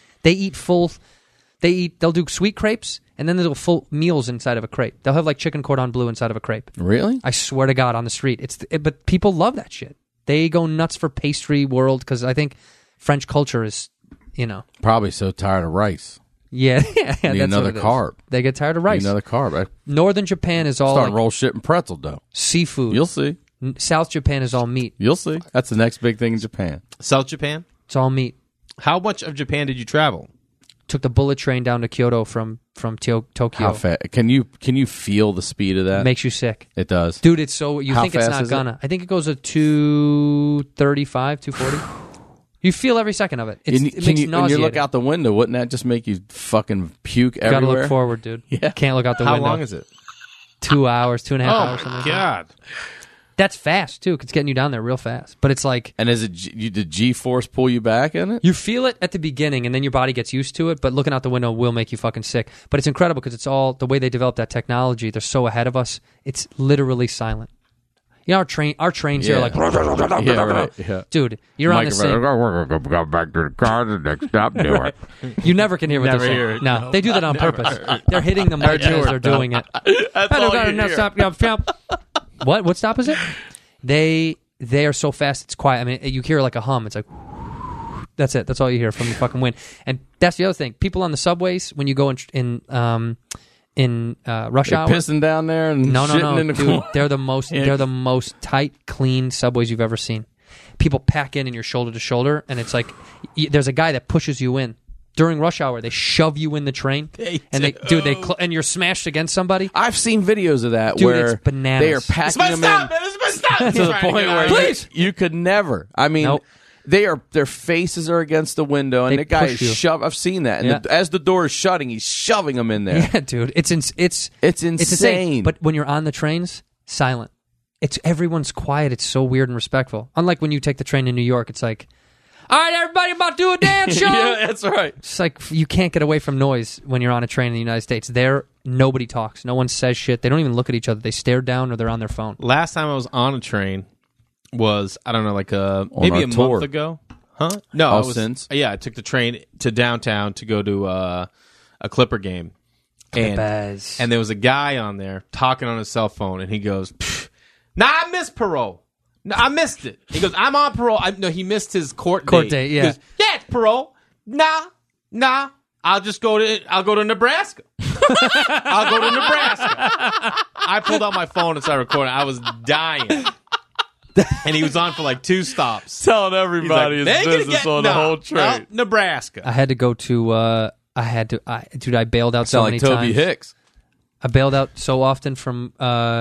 They'll do sweet crepes, and then they'll do full meals inside of a crepe. They'll have like chicken cordon bleu inside of a crepe. Really? I swear to God, on the street. But people love that shit. They go nuts for pastry world because I think French culture is, Probably so tired of rice. Yeah, Need that's another what it is. carb. They get tired of rice. Need another carb. Northern Japan is all Starting like roll shit and pretzel dough. Seafood. You'll see. South Japan is all meat. You'll see. That's the next big thing in Japan. South Japan? It's all meat. How much of Japan did you travel? Took the bullet train down to Kyoto from Tokyo. How fast? Can you feel the speed of that? It makes you sick. It does. Dude, it's so... You How think it's fast not is gonna. I think it goes at 235, 240. You feel every second of it. It makes nauseating. When you look out the window, wouldn't that just make you fucking puke everywhere? You gotta look forward, dude. Yeah. Can't look out the window. How long is it? 2 hours, 2.5 hours. Oh, something my like God. that. That's fast, too, 'cause it's getting you down there real fast. But it's like... And is it did G-force pull you back in it? You feel it at the beginning, and then your body gets used to it, but looking out the window will make you fucking sick. But it's incredible because it's all... The way they developed that technology, they're so ahead of us, it's literally silent. You know, our trains here are like... Yeah, right. Yeah. Dude, you're on the same... Go back to the car, the next stop, do it. You never can hear what Never they're hear saying. it. No, they do that on purpose. They're hitting the mic as they're doing it. That's all you hear. What stop is it? They are so fast, it's quiet. I mean, you hear like a hum. It's like... That's it. That's all you hear from the fucking wind. And that's the other thing. People on the subways when you go in rush They're hour, pissing down there and shitting in the dude. corner. They're the most tight, clean subways you've ever seen. People pack in and you're shoulder to shoulder, and it's like there's a guy that pushes you in during rush hour. They shove you in the train, and you're smashed against somebody. I've seen videos of that Dude, where it's bananas. they are packing them in to the point where you could never. I mean, Nope. their faces are against the window, and They the guy push is you. shoved. I've seen that, and Yeah. as the door is shutting, he's shoving them in there. Yeah, dude, it's It's insane. insane. But when you're on the trains, silent. Everyone's quiet. It's so weird and respectful. Unlike when you take the train to New York, it's like, all right, everybody, about to do a dance show. Yeah, that's right. It's like you can't get away from noise when you're on a train in the United States. There, nobody talks. No one says shit. They don't even look at each other. They stare down or they're on their phone. Last time I was on a train was, I don't know, like maybe our a tour. month ago. Huh? No, I was, since? Yeah, I took the train to downtown to go to a Clipper game. Clippers. And there was a guy on there talking on his cell phone, and he goes, "Nah, I missed parole. No, I missed it." He goes, "I'm on parole." No, he missed his court date. Yeah. He goes, "Yeah, it's parole. Nah. I'll go to Nebraska. I'll go to Nebraska." I pulled out my phone and started recording. I was dying. And he was on for like 2 stops. Telling everybody He's like, his "They gonna business get- on the nah, whole train. Nebraska. I had to go to. Dude, I bailed out so Sound many like Toby times. Hicks. I bailed out so often from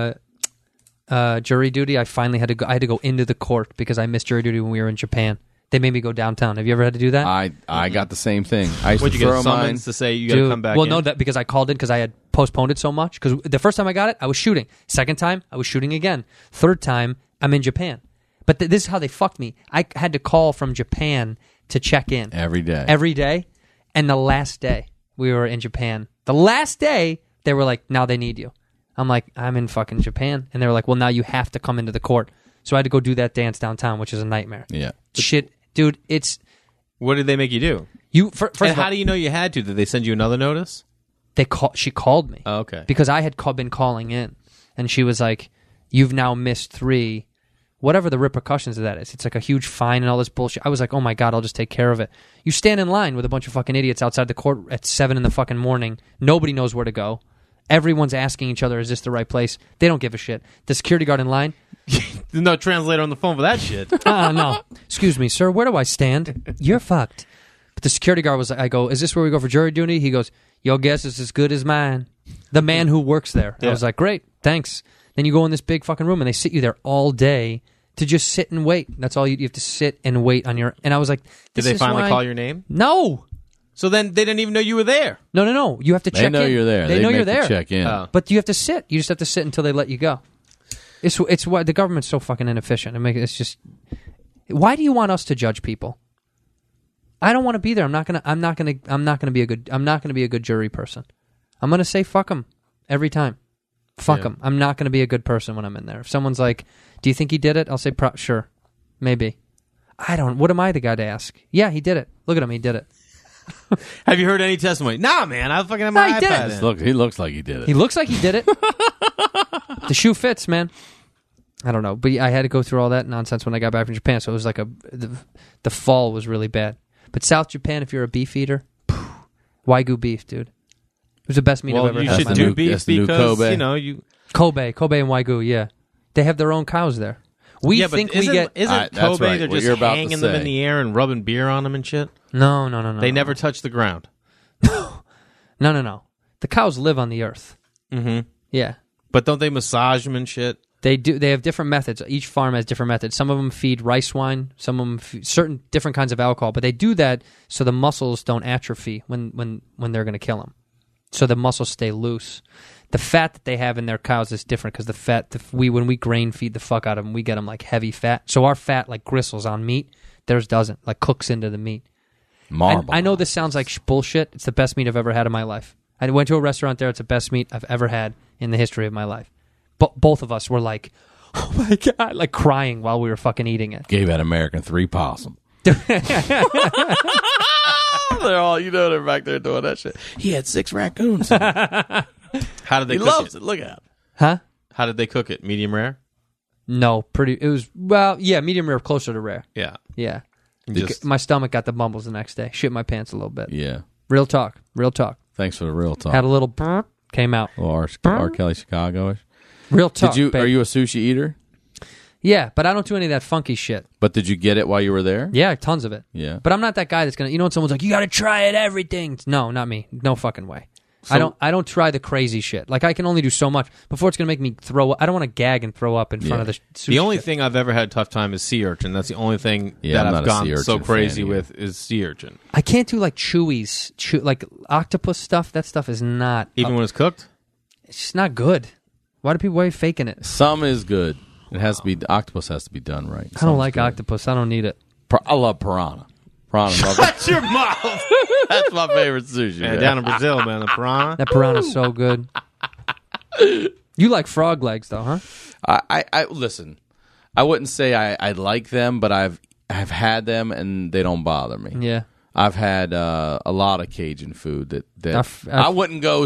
jury duty. I finally had to go. I had to go into the court because I missed jury duty when we were in Japan. They made me go downtown. Have you ever had to do that? I got the same thing. I used What'd to you get, throw a mine. summons to say you got to Dude, come back well, in? no, that because I called in because I had postponed it so much. Because the first time I got it, I was shooting. Second time, I was shooting again. Third time, I'm in Japan. But this is how they fucked me. I had to call from Japan to check in Every day. every day. And the last day we were in Japan, the last day they were like, "Now they need you." I'm like, "I'm in fucking Japan," and they were like, "Well, now you have to come into the court." So I had to go do that dance downtown, which is a nightmare. Yeah. Shit, dude, it's What did they make you do? you. First And of all, how do you know you had to? Did they send you another notice? she called me. Oh, okay. Because I had been calling in, and she was like, "You've now missed 3, whatever the repercussions of that is. It's like a huge fine and all this bullshit." I was like, "Oh my God, I'll just take care of it." You stand in line with a bunch of fucking idiots outside the court at 7 in the fucking morning. Nobody knows where to go. Everyone's asking each other, "Is this the right place?" They don't give a shit. The security guard in line, There's no translator on the phone for that shit. no. Excuse me, sir, where do I stand? You're fucked. But the security guard was like, I go, "Is this where we go for jury duty?" He goes, "Your guess is as good as mine." The man who works there. I was like, "Great, thanks." Then you go in this big fucking room and they sit you there all day to just sit and wait. That's all you have to sit and wait on your. And I was like, Did this they is finally why- call your name? No, So then they didn't even know you were there. no. You have to check in. They know you're there. They know make you're there. you check in. Oh. But you have to sit. You just have to sit until they let you go. It's why the government's so fucking inefficient. It's just. Why do you want us to judge people? I don't want to be there. I'm not gonna be a good jury person. I'm gonna say fuck them every time. Fuck them. I'm not gonna be a good person when I'm in there. If someone's like, "Do you think he did it?" I'll say, "Sure, maybe." I don't. What am I the guy to ask? Yeah, he did it. Look at him. He did it. Have you heard any testimony? Nah, man. I fucking have my No, he did iPad it. in. Look, he looks like he did it. He looks like he did it. The shoe fits, man. I don't know, but I had to go through all that nonsense when I got back from Japan. So it was like the fall was really bad. But South Japan, if you're a beef eater, Wagyu beef, dude, it was the best meat I've Well, ever you had. should in my do life. beef that's the new because, Kobe. you know, you... Kobe and Wagyu. Yeah, they have their own cows there. We yeah, think but we get Isn't That's Kobe, right, they're what just you're about to hanging them in say. the air and rubbing beer on them and shit? no. They never touch the ground. No. The cows live on the earth. Mm-hmm. Yeah. But don't they massage them and shit? They do. They have different methods. Each farm has different methods. Some of them feed rice wine. Some of them feed certain different kinds of alcohol. But they do that so the muscles don't atrophy when they're going to kill them. So the muscles stay loose. The fat that they have in their cows is different because the fat when we grain feed the fuck out of them, we get them like heavy fat. So our fat like gristles on meat. Theirs doesn't. Like cooks into the meat. Marble. I know this sounds like bullshit. It's the best meat I've ever had in my life. I went to a restaurant there. It's the best meat I've ever had in the history of my life. But both of us were like, "Oh my God," like crying while we were fucking eating it. Gave that American 3 possum. They're all, they're back there doing that shit. He had 6 raccoons. How did they He cook loves it? it. Look at him. Huh? How did they cook it? Medium rare? No, medium rare, closer to rare. Yeah. Yeah. Just- My stomach got the bumbles the next day. Shit my pants a little bit. Yeah. Real talk. Thanks for the real talk. Had a little came out. Little R. Kelly Chicago-ish. Real talk. Are baby. you a sushi eater? Yeah, but I don't do any of that funky shit. But did you get it while you were there? Yeah, tons of it. Yeah. But I'm not that guy that's gonna. You know, when someone's like, "You got to try it, everything." No, not me. No fucking way. I don't try the crazy shit. Like I can only do so much before it's gonna make me throw up. I don't want to gag and throw up in front of the sushi. The only shit. thing I've ever had a tough time is sea urchin. That's the only thing Yeah, that I'm I've not a sea gone so urchin crazy fan with is sea urchin. I can't do like chewies, like octopus stuff. That stuff is not Even when it's cooked? It's just not good. Why do people why are you faking it? Some is good. It has to be. The octopus has to be done right. I don't like octopus. I don't need it. I love piranha. Piranha. Love it. That's your mouth. That's my favorite sushi. Man, man. down in Brazil, man, the piranha. That piranha's so good. You like frog legs though, huh? I listen. I wouldn't say I like them, but I've had them and they don't bother me. Yeah. I've had a lot of Cajun food that I wouldn't go.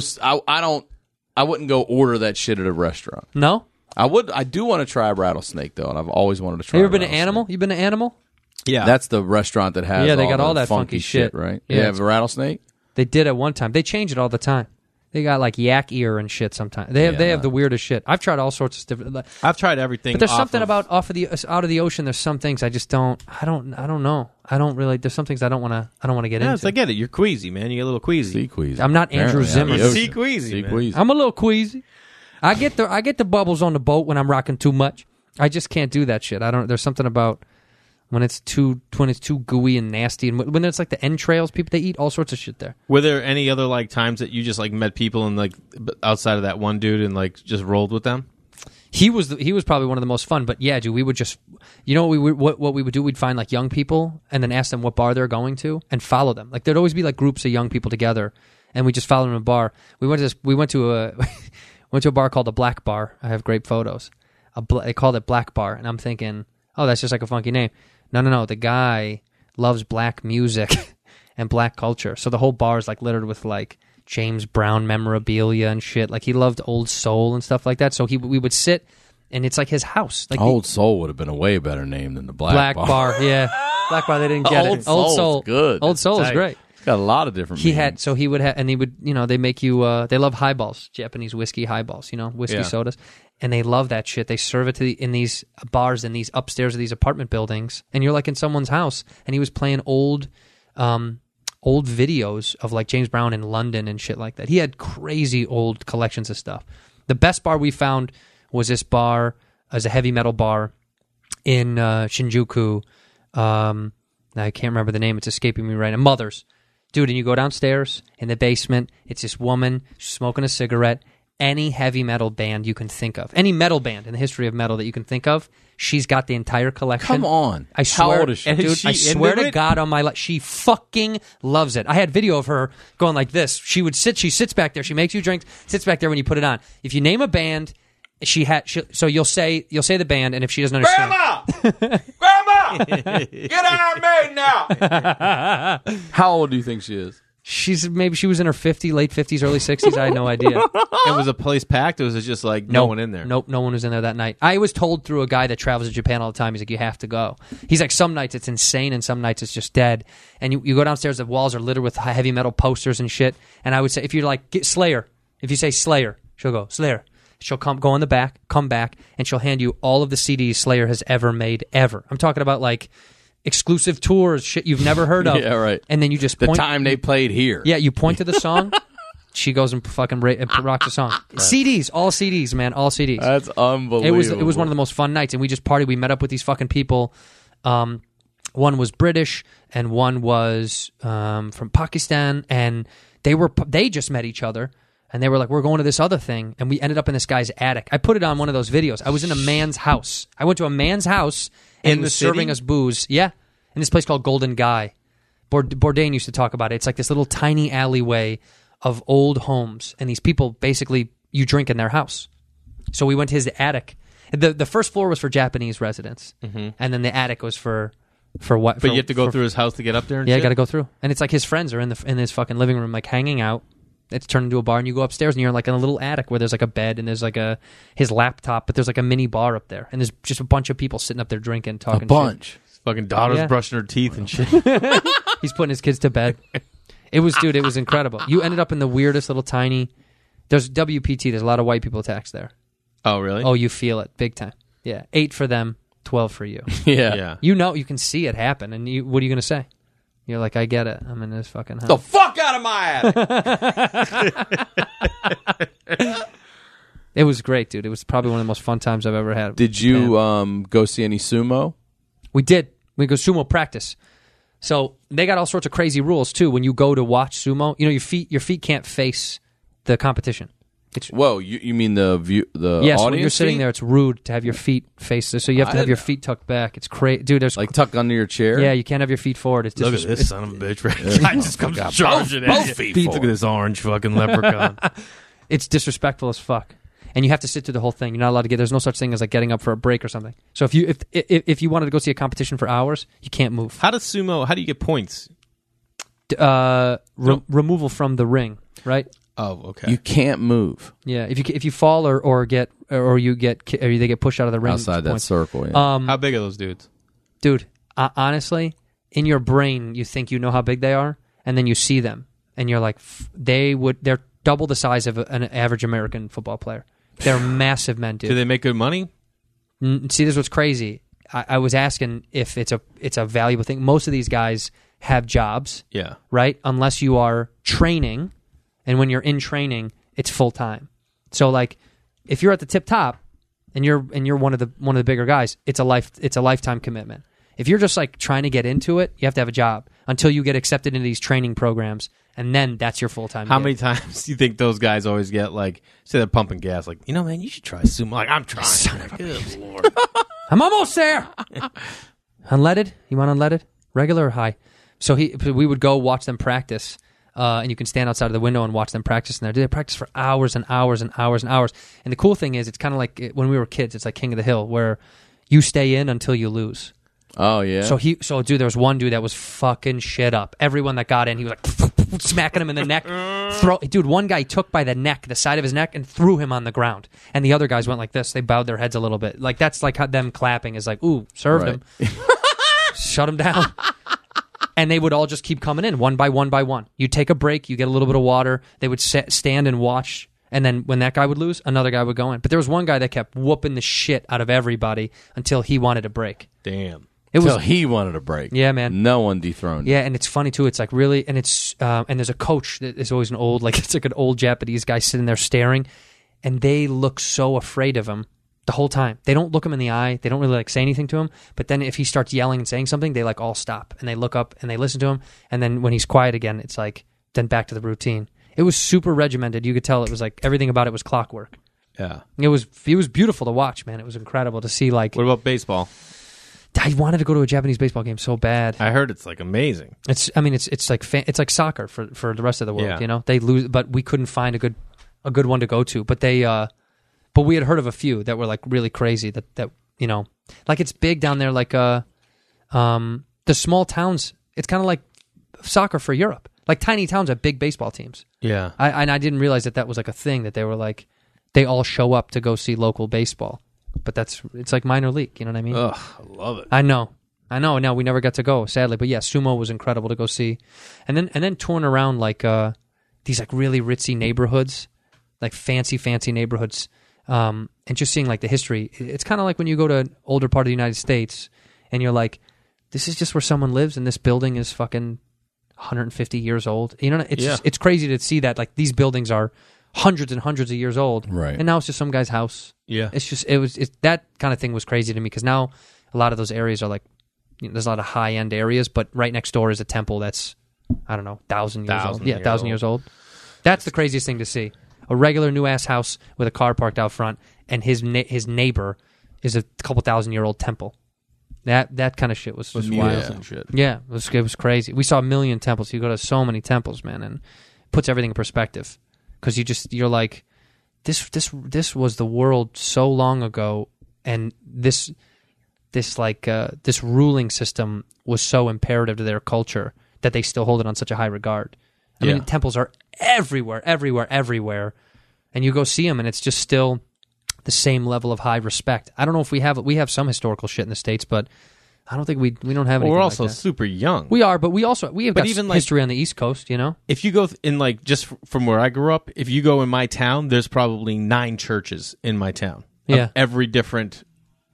I wouldn't go order that shit at a restaurant. No? I would. I do want to try a rattlesnake though, and I've always wanted to try. Have you ever been to rattlesnake. Animal? You been to Animal? Yeah. That's the restaurant that has. Yeah, they got the all that funky funky shit. right? Yeah, They have a rattlesnake. They did at one time. They change it all the time. They got like yak ear and shit sometimes. They have the weirdest shit. I've tried all sorts of different. I've tried everything. But there's off something of- about out of the ocean. There's some things I just don't. I don't know. I don't really. There's some things I don't want to get Yeah, into. I get it. You're queasy, man. You get a little queasy. Sea queasy. I'm not Andrew Apparently, Zimmer. out of the Sea ocean. queasy, Sea man. queasy. I'm a little queasy. I get the bubbles on the boat when I'm rocking too much. I just can't do that shit. I don't. There's something about when it's too gooey and nasty, and when it's like the entrails, people they eat all sorts of shit there. Were there any other like times that you just like met people and like outside of that one dude and like just rolled with them? He was probably one of the most fun. But yeah, dude, we would just what we would do. We'd find like young people and then ask them what bar they're going to and follow them. Like there'd always be like groups of young people together, and we just followed them to a bar. We went to a bar called the Black Bar. I have great photos. They called it Black Bar, and I'm thinking, oh, that's just like a funky name. No. The guy loves black music and black culture, so the whole bar is like littered with like James Brown memorabilia and shit. Like he loved old soul and stuff like that. So we would sit, and it's like his house. Like Old Soul would have been a way better name than the Black Bar. Yeah, Black Bar. They didn't get Old it. Soul's Soul, good. Old Soul is Tight. great. It's got a lot of different. He meanings. would have, and he would, they make you, they love highballs, Japanese whiskey highballs, whiskey Yeah. sodas, and they love that shit. They serve it in these bars in these upstairs of these apartment buildings, and you're like in someone's house, and he was playing old videos of like James Brown in London and shit like that. He had crazy old collections of stuff. The best bar we found was this bar, as a heavy metal bar in Shinjuku. I can't remember the name. It's escaping me right now. Mother's. Dude, and you go downstairs in the basement. It's this woman smoking a cigarette. Any heavy metal band you can think of. Any metal band in the history of metal that you can think of. She's got the entire collection. Come on. I swear, How old is she? dude, Is she I swear into to it? God on my life, she fucking loves it. I had video of her going like this. She sits back there. She makes you drinks, sits back there when you put it on. If you name a band, so you'll say the band, and if she doesn't understand, Grandma! Get Iron Maiden now! How old do you think she is? maybe she was in her late 50s, early 60s. I had no idea. And was the place packed, or was it just like no one in there? Nope, no one was in there that night. I was told through a guy that travels to Japan all the time. He's like, you have to go. He's like, some nights it's insane, and some nights it's just dead. And you go downstairs, the walls are littered with heavy metal posters and shit. And I would say, if you're like, get Slayer, if you say Slayer, she'll go, Slayer. She'll go in the back, come back, and she'll hand you all of the CDs Slayer has ever made, ever. I'm talking about like exclusive tours, shit you've never heard of. Yeah, right. And then you just The point. time they played here. Yeah, you point to the song. She goes and fucking rocks the song. CDs, all CDs, man, all CDs. That's unbelievable. It was one of the most fun nights, and we just partied. We met up with these fucking people. One was British, and one was from Pakistan, and they just met each other, and they were like, "We're going to this other thing," and we ended up in this guy's attic. I put it on one of those videos. I was in a man's house. I went to a man's house, and In he the was serving city? us booze. Yeah, in this place called Golden Guy. Bourdain used to talk about it. It's like this little tiny alleyway of old homes, and these people basically you drink in their house. So we went to his attic. The first floor was for Japanese residents, and then the attic was for what? But you have to go through his house to get up there. And Yeah, you shit? got to go through, and it's like his friends are in his fucking living room, like hanging out. It's turned into a bar, and you go upstairs, and you're like in a little attic where there's like a bed, and there's like his laptop, but there's like a mini bar up there, and there's just a bunch of people sitting up there drinking, talking. A bunch. Shit. Fucking daughter's Yeah. brushing her teeth and shit. He's putting his kids to bed. It was incredible. You ended up in the weirdest little tiny. There's WPT. There's a lot of white people tax there. Oh, really? Oh, you feel it big time. Yeah, 8 for them, 12 for you. yeah. You know, you can see it happen, and what are you going to say? You're like, I get it. I'm in this fucking house. The fuck out of my attic. It was great, dude. It was probably one of the most fun times I've ever had. Did you go see any sumo? We did. We go sumo practice. So they got all sorts of crazy rules too. When you go to watch sumo, you know your feet can't face the competition. Whoa, you mean the view? The Yes, audience when you're sitting seat? there, it's rude to have your feet face this. So you have to have your feet tucked back. It's crazy, dude. There's like tucked under your chair. yeah, you can't have your feet forward. It's Look just at this son of a bitch. Right? I just comes charging both at you. feet Look forward. at this orange fucking leprechaun. it's disrespectful as fuck. And you have to sit through the whole thing. You're not allowed to get. There's no such thing as like getting up for a break or something. So if you wanted to go see a competition for hours, you can't move. How do you get points? Removal from the ring, right? Oh, okay. You can't move Yeah, if you fall or they get pushed out of the ring outside it's that points. circle. Yeah. How big are those dudes? Dude, honestly, in your brain you think you know how big they are, and then you see them, and you're like, they're double the size of an average American football player. They're massive men, dude. Do they make good money? See, this is what's crazy. I was asking if it's a valuable thing. Most of these guys have jobs, Yeah. right? Unless you are training, and when you're in training, it's full time. So like, if you're at the tip top and you're one of the bigger guys, it's a lifetime commitment. If you're just like trying to get into it, you have to have a job until you get accepted into these training programs, and then that's your full time. How many times do you think those guys always get like, say they're pumping gas, like, you know, man, you should try sumo. Like, I'm trying. Good Lord. I'm almost there. Unleaded? You want unleaded? Regular or high? So we would go watch them practice, and you can stand outside of the window and watch them practice in there. They practice for hours and hours and hours and hours. And the cool thing is, it's kind of like when we were kids. It's like King of the Hill, where you stay in until you lose. Oh yeah. So dude, there was one dude that was fucking shit up. Everyone that got in, he was like smacking him in the neck. Dude, one guy took by the neck, the side of his neck, and threw him on the ground. And the other guys went like this. They bowed their heads a little bit. Like that's like how them clapping is like, ooh, served him, shut him down. And they would all just keep coming in one by one by one. You take a break, you get a little bit of water. They would stand and watch. And then when that guy would lose, another guy would go in. But there was one guy that kept whooping the shit out of everybody until he wanted a break. Damn. It was he wanted a break. Yeah, man. No one dethroned. Yeah, and it's funny too. It's like really, and it's and there's a coach that is always it's like an old Japanese guy sitting there staring, and they look so afraid of him the whole time. They don't look him in the eye. They don't really like say anything to him. But then if he starts yelling and saying something, they like all stop and they look up and they listen to him. And then when he's quiet again, it's like then back to the routine. It was super regimented. You could tell it was like everything about it was clockwork. Yeah. It was beautiful to watch, man. It was incredible to see. Like, What about baseball? I wanted to go to a Japanese baseball game so bad. I heard it's like amazing. It's like soccer for the rest of the world. Yeah. You know, they lose, but we couldn't find a good one to go to. But but we had heard of a few that were like really crazy. That you know, like it's big down there. Like the small towns. It's kind of like soccer for Europe. Like tiny towns have big baseball teams. Yeah. I didn't realize that was like a thing, that they were like they all show up to go see local baseball. But it's like minor league, you know what I mean? Ugh, I love it. I know. No, we never got to go, sadly. But yeah, sumo was incredible to go see. And then touring around like these like really ritzy neighborhoods, like fancy neighborhoods, and just seeing like the history. It's kind of like when you go to an older part of the United States and you're like, this is just where someone lives and this building is fucking 150 years old. You know, it's crazy to see that like these buildings are hundreds and hundreds of years old, right? And now it's just some guy's house. Yeah, it's that kind of thing was crazy to me, because now a lot of those areas are like, you know, there's a lot of high end areas, but right next door is a temple that's, I don't know, 1,000 years old. Yeah, 1,000 years old. That's the craziest thing to see. A regular new ass house with a car parked out front, and his neighbor is a couple 1,000-year-old temple. That kind of shit was just wild. And shit. Yeah, it was crazy. We saw 1 million temples. You go to so many temples, man, and it puts everything in perspective. Because you're like, this was the world so long ago, and this ruling system was so imperative to their culture that they still hold it on such a high regard. I mean, temples are everywhere, and you go see them, and it's just still the same level of high respect. I don't know if we have some historical shit in the States, but I don't think we don't have anything We're like also that. super young. We are, but we have But got even, like- history on the East Coast, you know? If you go in like just from where I grew up, if you go in my town, there's probably 9 churches in my town. Of Yeah. every different,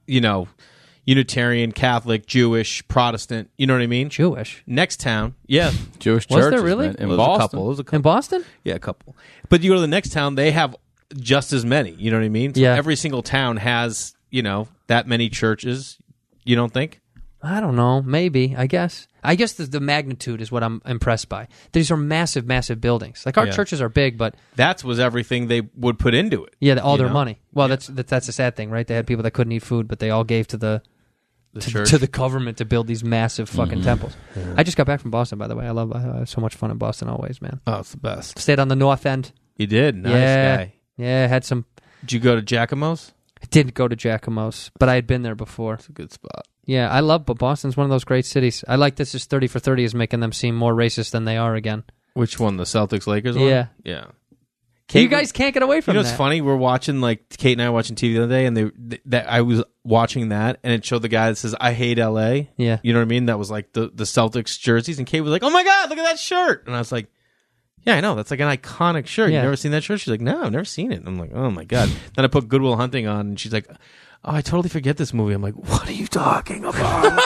Unitarian, Catholic, Jewish, Protestant. You know what I mean? Jewish. Next town, yeah, Jewish Was there churches, really? man, in There's Boston. a couple. There's a couple. In Boston? Yeah, a couple. But you go to the next town, they have just as many. You know what I mean? So Yeah. every single town has, that many churches. You don't think? I don't know. Maybe. I guess the magnitude is what I'm impressed by. These are massive, massive buildings. Like our Yeah. churches are big, but That was everything they would put into it. yeah, all You their know? money. Well, that's a sad thing, right? They had people that couldn't eat food, but they all gave to the church. to the government to build these massive fucking temples. I just got back from Boston, by the way. I have so much fun in Boston always, man. Oh, it's the best. Stayed on the north end. You did. Nice yeah, guy. yeah. Had some. Did you go to Giacomo's? I didn't go to Giacomo's, but I had been there before. It's a good spot. Yeah, I love, but Boston's one of those great cities. I like this is 30 for 30 is making them seem more racist than they are again. Which one? The Celtics Lakers one? Yeah. Yeah. You guys can't get away from what's that. funny? We're watching, Kate and I were watching TV the other day, and I was watching that, and it showed the guy that says, I hate LA. Yeah. You know what I mean? That was like the Celtics jerseys, and Kate was like, oh my God, look at that shirt. And I was like, yeah, I know. That's like an iconic shirt. Yeah. You never seen that shirt? She's like, no, I've never seen it. I'm like, oh my God. Then I put Good Will Hunting on, and she's like, oh, I totally forget this movie. I'm like, what are you talking about?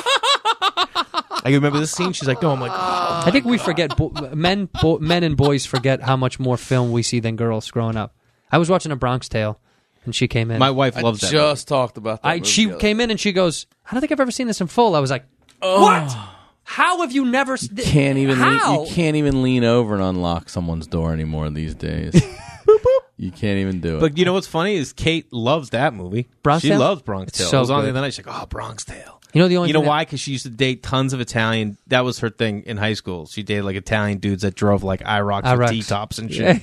I remember this scene. She's like, no. I'm like, oh. I think we forget, men and boys forget how much more film we see than girls growing up. I was watching A Bronx Tale, and she came in. My wife I loves that. just talked about that. movie She the other came in and she goes, I don't think I've ever seen this in full. I was like, what? How have you never? Can't even How? you can't even lean over and unlock someone's door anymore these days. You can't even do it. But you know what's funny is Kate loves that movie. Bronx She Tale? loves Bronx It's Tale. so It was on the good. other night. She's like, oh, Bronx Tale. You know the only You know thing that- why? Because she used to date tons of Italian. That was her thing in high school. She dated Italian dudes that drove IROCs with IROCs. T-tops and shit.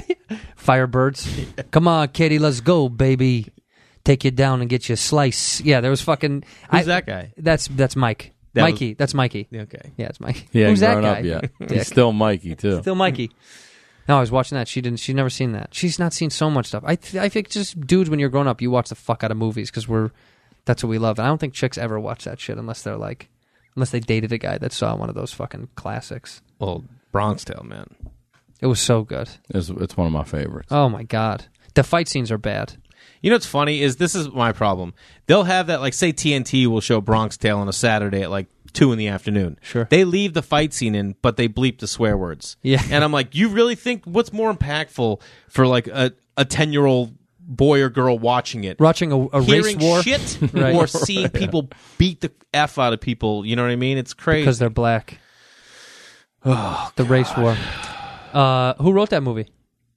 Firebirds. Come on, Katie, let's go, baby. Take you down and get you a slice. Yeah, there was fucking. Who's that guy? That's Mike. That was- Mikey. That's Mikey. Okay. Yeah, it's Mikey. he Who's hasn't that grown guy? up yet. Dick. He's still Mikey too. Still Mikey. No, I was watching that. She's never seen that. She's not seen so much stuff. I think just dudes when you're growing up, you watch the fuck out of movies because that's what we love. And I don't think chicks ever watch that shit unless they dated a guy that saw one of those fucking classics. Well, Bronx Tale, man. It was so good. It's one of my favorites. Oh my god, the fight scenes are bad. You know what's funny is this is my problem. They'll have that, say TNT will show Bronx Tale on a Saturday at 2 in the afternoon. Sure. They leave the fight scene in, but they bleep the swear words. Yeah. And I'm like, you really think what's more impactful for a 10-year-old boy or girl watching it? Watching a race Hearing war shit Right. or seeing people beat the F out of people. You know what I mean? It's crazy. because they're black. Oh, the race war. Who wrote that movie?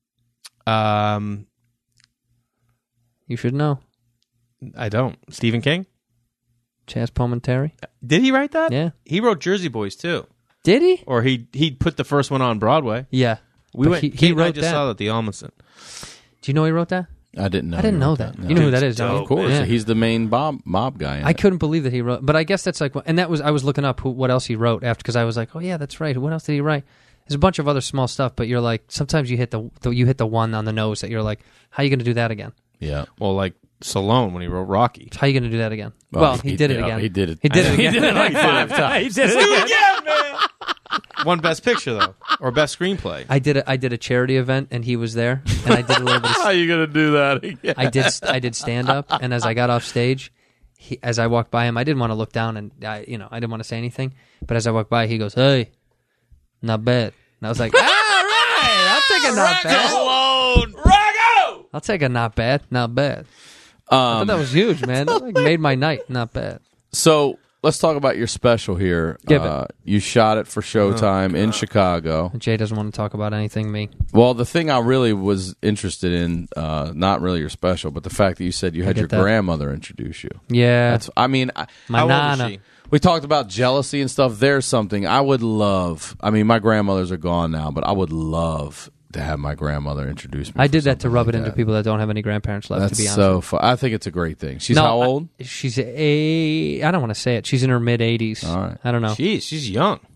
You should know. I don't. Stephen King? Chaz Palminteri. Did he write that? Yeah. He wrote Jersey Boys too. Did he? Or he put the first one on Broadway. Yeah. We But went. he Kate and I wrote just that. saw that at the Almason. Do you know he wrote that? I didn't know. I didn't he know wrote that. no. You know who that is, don't you? Of course, Yeah. he's the main mob guy. In I it. couldn't believe that he wrote, but I guess that's and that was I was looking up what else he wrote after because I was like, oh yeah, that's right. What else did he write? There's a bunch of other small stuff, but you're like, sometimes you hit the one on the nose that you're like, how are you going to do that again? Yeah. Well, Stallone when he wrote Rocky. How are you going to do that again? Well, he did it again. He did it. He did it again. He did it 5 times. He did it again. Won Best Picture though, or Best Screenplay. I did a charity event and he was there, and I did a little bit. How are you gonna do that again? I did stand up, and as I got off stage, as I walked by him, I didn't want to look down, and I didn't want to say anything. But as I walked by, he goes, "Hey, not bad." And I was like, "All right, I'll take a not bad. Alone, Rago. I'll take a not bad, not bad." I thought that was huge, man. That made my night. Not bad. So let's talk about your special here. Give it. You shot it for Showtime in Chicago. Jay doesn't want to talk about anything. Me. Well, the thing I really was interested in, not really your special, but the fact that you said you had your get that. grandmother introduce you. Yeah, That's. I mean, my How old is nana. she? we talked about jealousy and stuff. There's something I would love. I mean, my grandmothers are gone now, but I would love to have my grandmother introduce me. I for did that to something rub like it into that. people that don't have any grandparents left. That's to be honest. so fun. I think it's a great thing. She's No, how old? She's I don't want to say it. She's in her mid 80s. All right. I don't know. Jeez, she's young.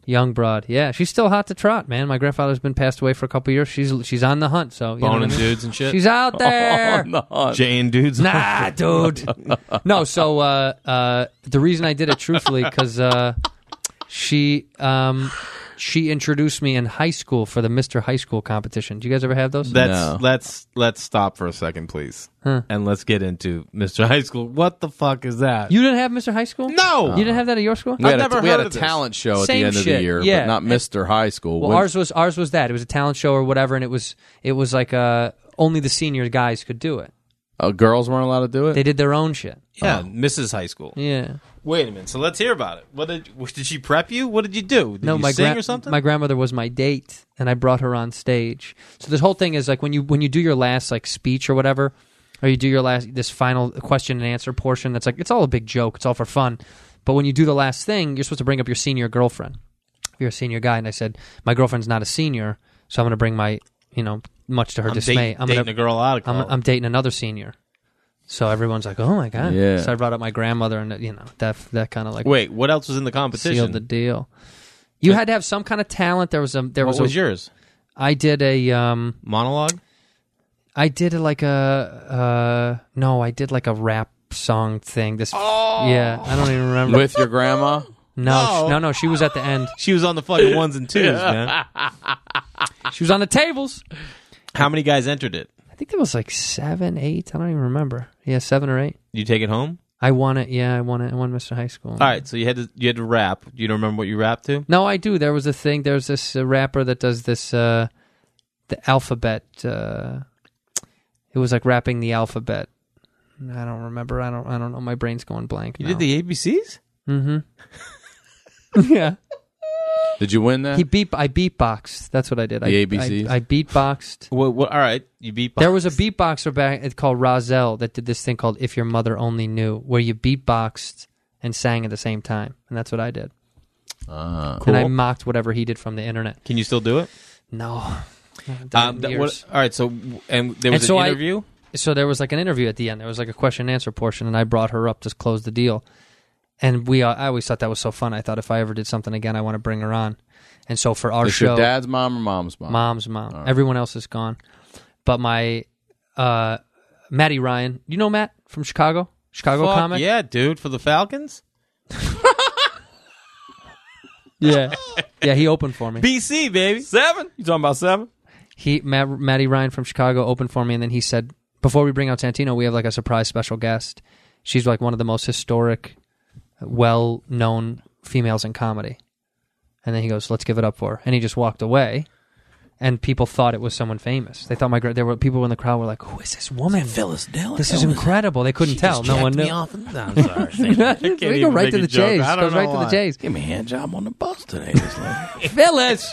Young broad. Yeah, she's still hot to trot, man. My grandfather's been passed away for a couple years. She's on the hunt, so you know what I Boning mean? dudes and shit. She's out there. Jane dudes. Nah, dude. No, so the reason I did it truthfully because she introduced me in high school for the Mr. High School competition. Do you guys ever have those? Let's stop for a second, please, and let's get into Mr. High School. What the fuck is that? You didn't have Mr. High School? No! You didn't have that at your school? We had, never we had heard a of this. talent show at Same the end of shit, the year, yeah. but not Mr. High School. Well, ours was that. It was a talent show or whatever, and it was like only the senior guys could do it. Girls weren't allowed to do it? They did their own shit. Yeah, Mrs. High School. Yeah. Wait a minute. So let's hear about it. What did she prep you? What did you do? Did No, you my sing or something? My grandmother was my date, and I brought her on stage. So this whole thing is like when you do your last like speech or whatever, or you do your this final question and answer portion. That's like it's all a big joke. It's all for fun. But when you do the last thing, you're supposed to bring up your senior girlfriend. If you're a senior guy, and I said my girlfriend's not a senior, so I'm going to bring my much to her dismay. I'm dating a girl out of college. I'm dating another senior. So everyone's like, "Oh my god!" Yeah. So I brought up my grandmother, and that kind of like Wait, what else was in the competition? sealed the deal. You had to have some kind of talent. What was yours? I did a Monologue? I did like a rap song thing. Yeah, I don't even remember. With your grandma? No, she was at the end. She was on the fucking ones and twos, man. She was on the tables. How many guys entered it? I think there was like 7, 8. I don't even remember. Yeah, 7 or 8. You take it home? I won it. Yeah, I won it. I won Mr. High School. All right, so you had to rap. You don't remember what you rapped to? No, I do. There was a thing. There's this rapper that does this, the alphabet. It was like rapping the alphabet. I don't remember. I don't know. My brain's going blank. You now. did the ABCs? Mm-hmm. Yeah. Did you win that? I beatboxed. That's what I did. The ABCs? I beatboxed. All right, you beatbox. There was a beatboxer back called Rozelle that did this thing called If Your Mother Only Knew, where you beatboxed and sang at the same time. And that's what I did. Cool. And I mocked whatever he did from the internet. Can you still do it? No. I haven't done it in years. All right, so there was an interview? So there was like an interview at the end. There was like a question and answer portion, and I brought her up to close the deal. And I always thought that was so fun. I thought if I ever did something again, I want to bring her on. And so for our Is show, your dad's mom or mom's mom? Mom's mom. Right. Everyone else is gone. But my Matty Ryan, you know Matt from Chicago Fuck comic? yeah, dude, for the Falcons? Yeah. Yeah, he opened for me. BC, baby. 7? You talking about 7? Matty Ryan from Chicago opened for me, and then he said, before we bring out Santino, we have like a surprise special guest. She's like one of the most historic, well-known females in comedy. And then he goes, let's give it up for her. And he just walked away, and people thought it was someone famous. They thought people in the crowd were like, who is this woman? Phyllis Dillon. This is incredible. They couldn't tell. No one knew. I'm sorry. We go right to the chase. Goes right to the chase. Give me a hand job on the bus today. This lady. Phyllis!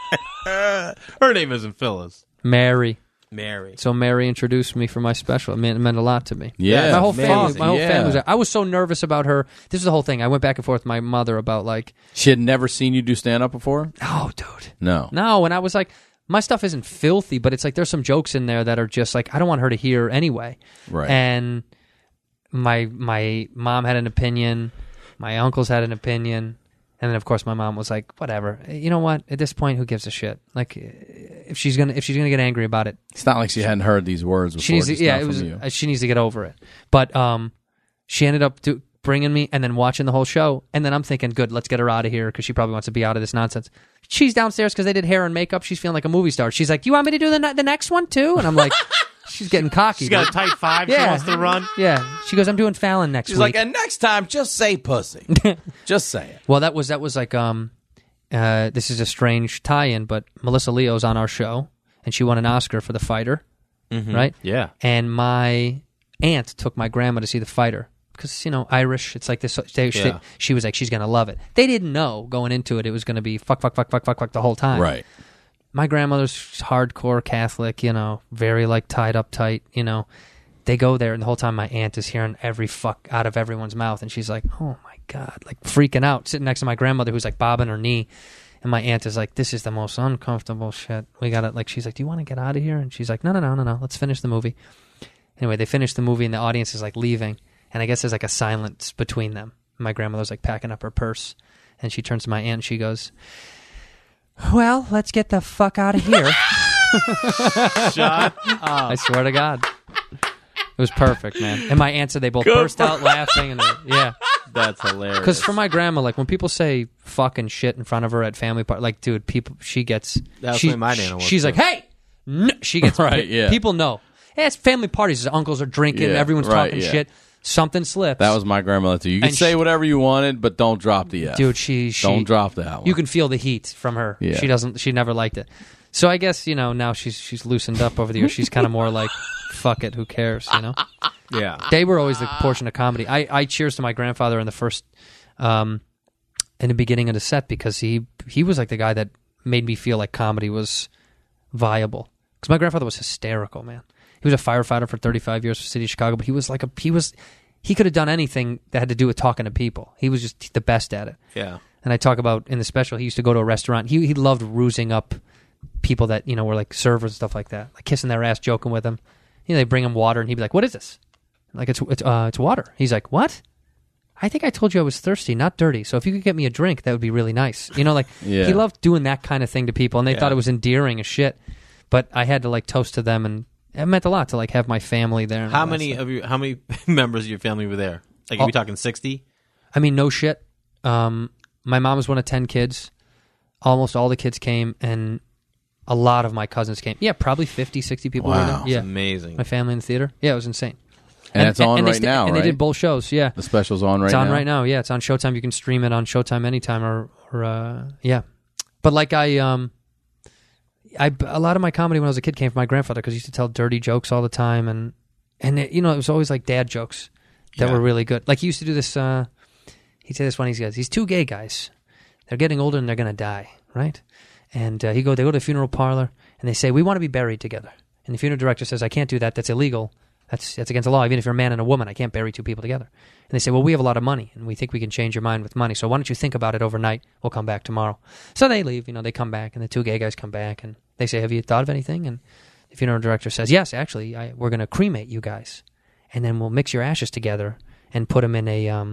Her name isn't Phyllis. Mary. Mary. So Mary introduced me for my special. It meant a lot to me. Yeah. My whole family Yeah. was there. I was so nervous about her. This is the whole thing. I went back and forth with my mother about like, She had never seen you do stand-up before? oh, dude. No. No, and I was like, my stuff isn't filthy, but it's like there's some jokes in there that are just like, I don't want her to hear anyway. Right. And my mom had an opinion. My uncles had an opinion. And then, of course, my mom was like, whatever. You know what? At this point, who gives a shit? Like, if she's gonna get angry about it, It's not like she hadn't heard these words before. she needs to, just yeah, not it from was. you. She needs to get over it. But she ended up bringing me and then watching the whole show. And then I'm thinking, good, let's get her out of here because she probably wants to be out of this nonsense. She's downstairs because they did hair and makeup. She's feeling like a movie star. She's like, "You want me to do the next one too?" And I'm like, she's getting cocky. She's got dude. a tight 5 she Yeah. wants to run. Yeah. She goes, "I'm doing Fallon next She's week." like, and next time, just say pussy. Just say it. Well, that was like this is a strange tie-in, but Melissa Leo's on our show, and she won an Oscar for The Fighter, right? Yeah. And my aunt took my grandma to see The Fighter because Irish. It's like this. She was like, she's gonna love it. They didn't know going into it was gonna be fuck the whole time. Right. My grandmother's hardcore Catholic, very like tied up tight, They go there, and the whole time my aunt is hearing every fuck out of everyone's mouth, and she's like, oh my God, like freaking out, sitting next to my grandmother who's like bobbing her knee, and my aunt is like, this is the most uncomfortable shit. We got it. Like, she's like, do you want to get out of here? And she's like, no, let's finish the movie. Anyway, they finish the movie, and the audience is like leaving, and I guess there's like a silence between them. My grandmother's like packing up her purse, And she turns to my aunt and she goes, well, let's get the fuck out of here. Shut I swear to God. It was perfect, man. And my aunt said they both burst out laughing. And yeah. That's hilarious. Because for my grandma, like when people say fucking shit in front of her at family party, like, dude, she gets. That's the way my Nana was, she's like, hey! No, she gets. Right, yeah. People know. Hey, it's family parties. His uncles are drinking. Yeah, Everyone's right, talking yeah. shit. Something slips. That was my grandmother too. You can And say she- whatever you wanted, but don't drop the F. Dude, she don't drop that one. You can feel the heat from her. Yeah. She never liked it. So I guess, now she's loosened up over the years. She's kind of more like, fuck it, who cares, yeah. They were always the portion of comedy. I cheers to my grandfather in the first, in the beginning of the set because he was like the guy that made me feel like comedy was viable. Because my grandfather was hysterical, man. He was a firefighter for 35 years for the city of Chicago, but he was he could have done anything that had to do with talking to people. He was just the best at it. Yeah. And I talk about in the special, he used to go to a restaurant. He loved rusing up people that, were like servers and stuff like that, like kissing their ass, joking with them. They bring him water and he'd be like, what is this? Like, it's water. He's like, what? I think I told you I was thirsty, not dirty. So if you could get me a drink, that would be really nice. He loved doing that kind of thing to people, and they thought it was endearing as shit. But I had to like toast to them, and it meant a lot to like have my family there. And How all that many stuff. how many members of your family were there? Like, are we talking 60? I mean, no shit. My mom was one of 10 kids. Almost all the kids came, and a lot of my cousins came. Yeah, probably 50, 60 people were there. Wow. Yeah, Amazing. my family in the theater. Yeah, it was insane. and it's on they right now, and right? they did both shows. Yeah, The special's on right it's now. on right now. Yeah, it's on Showtime. You can stream it on Showtime anytime, or yeah. But like a lot of my comedy when I was a kid came from my grandfather because he used to tell dirty jokes all the time, and it, it was always like dad jokes that were really good. Like he used to do this. He'd say this one. He goes, "These two gay guys, they're getting older and they're gonna die, right?" And they go to a funeral parlor and they say, "We want to be buried together." And the funeral director says, "I can't do that. That's illegal. That's against the law. Even if you're a man and a woman, I can't bury two people together." And they say, "Well, we have a lot of money, and we think we can change your mind with money. So why don't you think about it overnight? We'll come back tomorrow." So they leave. They come back, and the two gay guys come back, and they say, "Have you thought of anything?" And the funeral director says, "Yes, actually, we're going to cremate you guys, and then we'll mix your ashes together and put them in a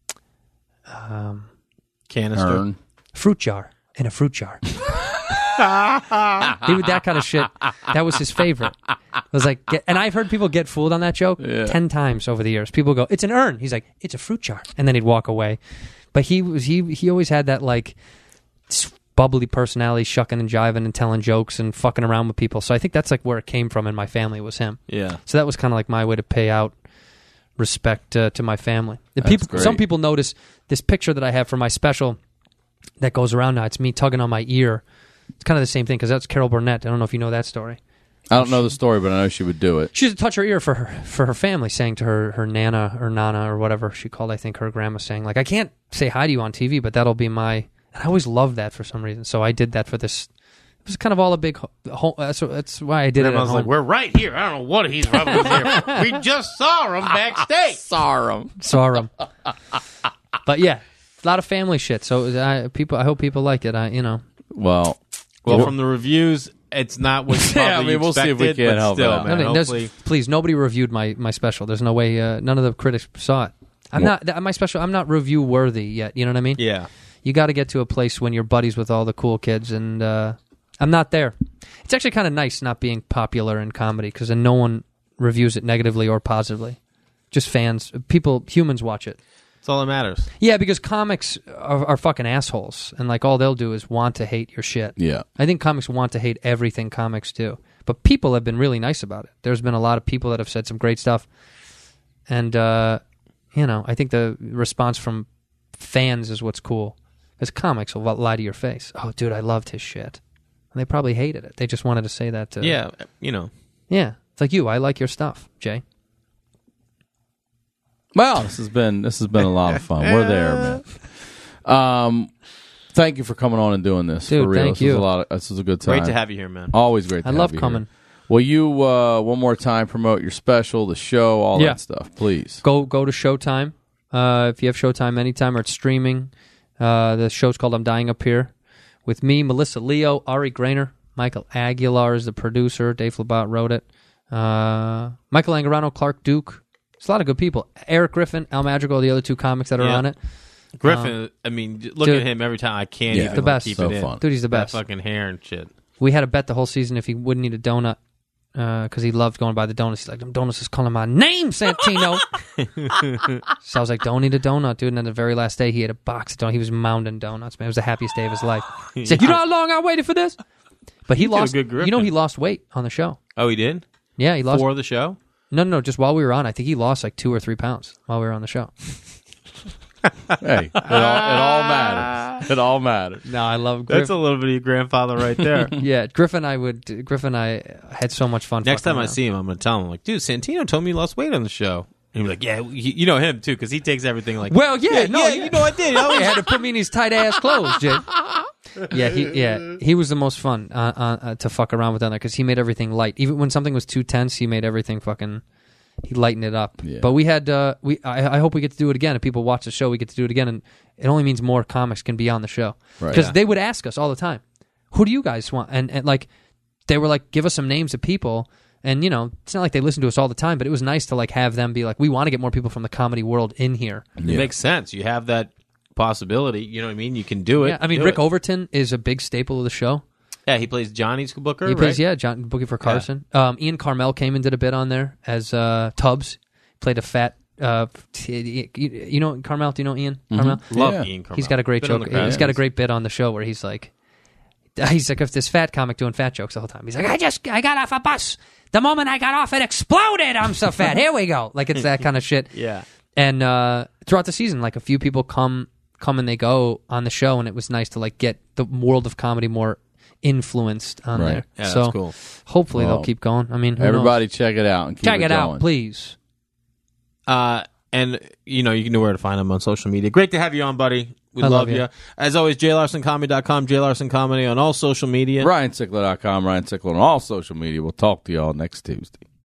Canister. Urn. fruit jar. In a fruit jar." He would that kind of shit. That was his favorite. It was like, and I've heard people get fooled on that joke 10 times over the years. People go, "It's an urn." He's like, "It's a fruit jar," and then he'd walk away. But he always had that like bubbly personality, shucking and jiving and telling jokes and fucking around with people. So I think that's like where it came from in my family was him. Yeah. So that was kind of like my way to pay out respect to my family. Great. Some people notice this picture that I have for my special that goes around now. It's me tugging on my ear. It's kind of the same thing because that's Carol Burnett. I don't know if you know that story. I don't know the story, but I know she would do it. She used to touch her ear for her family, saying to her nana or nana or whatever she called, I think, her grandma, saying like, "I can't say hi to you on TV, but that'll be my." And I always loved that for some reason, so I did that for this. It was kind of all a big. That's why I did it. Everyone's at like, home. "We're right here. I don't know what he's rubbing his ear. We just saw him backstage." Saw him. Saw him. But yeah, a lot of family shit. So I hope people like it. Well, Well, from the reviews, it's not what you probably we'll see if we expected, can't but help still, it out. man, No, hopefully. please, nobody reviewed my special. There's no way. None of the critics saw it. I'm not review worthy yet. You know what I mean? Yeah. You got to get to a place when you're buddies with all the cool kids, and I'm not there. It's actually kind of nice not being popular in comedy because then no one reviews it negatively or positively. Just fans, humans watch it. That's all that matters. Yeah, because comics are fucking assholes, and like all they'll do is want to hate your shit. yeah. I think comics want to hate everything comics do, but people have been really nice about it. There's been a lot of people that have said some great stuff, and I think the response from fans is what's cool. Because comics will lie to your face. "Oh, dude, I loved his shit," and they probably hated it. They just wanted to say that to. Yeah, Yeah. It's like you. I like your stuff, Jay. Well, this has been a lot of fun. We're there, man. Thank you for coming on and doing this. Dude, for real. thank this you. This was a good time. great to have you here, man. Always great. To I have love you coming. Here. Will you one more time promote your special, the show, all Yeah. that stuff, please? Go to Showtime. If you have Showtime anytime or it's streaming, the show's called "I'm Dying Up Here" with me, Melissa Leo, Ari Grainer, Michael Aguilar is the producer. Dave Labat wrote it. Michael Angarano, Clark Duke. It's a lot of good people. Eric Griffin, Al Madrigal, the other two comics that are Yeah. on it. Griffin, I mean, look Dude. at him every time. I can't Yeah, even the best. keep So it in. fun. Dude, he's the That best. fucking hair and shit. We had a bet the whole season if he wouldn't eat a donut because he loved going by the donuts. He's like, them donuts is calling my name, Santino. So I was like, don't eat a donut, dude. And then the very last day, he ate a box of donuts. He was mounting donuts, man. It was the happiest day of his life. He's like, you know how long I waited for this? But he did a lost. good Griffin. You know, he lost weight on the show. Oh, he did? Yeah, he lost. For the show? No, just while we were on. I think he lost like 2 or 3 pounds while we were on the show. Hey, it all matters. It all matters. No, I love That's Griffin. a little bit of your grandfather right there. Yeah, Griffin and I had so much fun. Next fucking time I around. see him, I'm going to tell him, like, dude, Santino told me you lost weight on the show. And he'd be like, yeah, you know him, too, because he takes everything like, Well, yeah, no, you know I did. I He was- had to put me in these tight ass clothes, Jay. He was the most fun to fuck around with down there because he made everything light. Even when something was too tense, he made everything fucking. He lightened it up. Yeah. But we had I hope we get to do it again. If people watch the show, we get to do it again, and it only means more comics can be on the show Right. because Yeah. they would ask us all the time, "Who do you guys want?" And like they were like, "Give us some names of people." And you know, it's not like they listen to us all the time, but it was nice to like have them be like, "We want to get more people from the comedy world in here." It makes sense. You have that possibility. You know what I mean? You can do it. Yeah, I mean, Do Rick it. Overton is a big staple of the show. Yeah, he plays Johnny's Booker, He plays, right? John Boogie for Carson. Ian Carmel came and did a bit on there as Tubbs. Played a fat. You know Carmel? Do you know Ian Carmel? Love Yeah. Ian Carmel. He's got a great Been on joke. the crowd. He's got a great bit on the show where he's like if this fat comic doing fat jokes the whole time. He's like, I got off a bus. The moment I got off, it exploded. I'm so fat. Here we go. Like it's that kind of shit. Yeah. And throughout the season, like a few people come and they go on the show, and it was nice to like get the world of comedy more influenced on Right. there. Yeah, so that's cool. hopefully Well, they'll keep going. I mean, who Everybody check it out and keep knows? Check it it going. out, please. And, you know, you know where to find him on social media. Great to have you on, buddy. We I love love you. you. As always, jlarsonComedy.com, J Larson Comedy on all social media. RyanSickler.com, Ryan Sickler on all social media. We'll talk to y'all next Tuesday.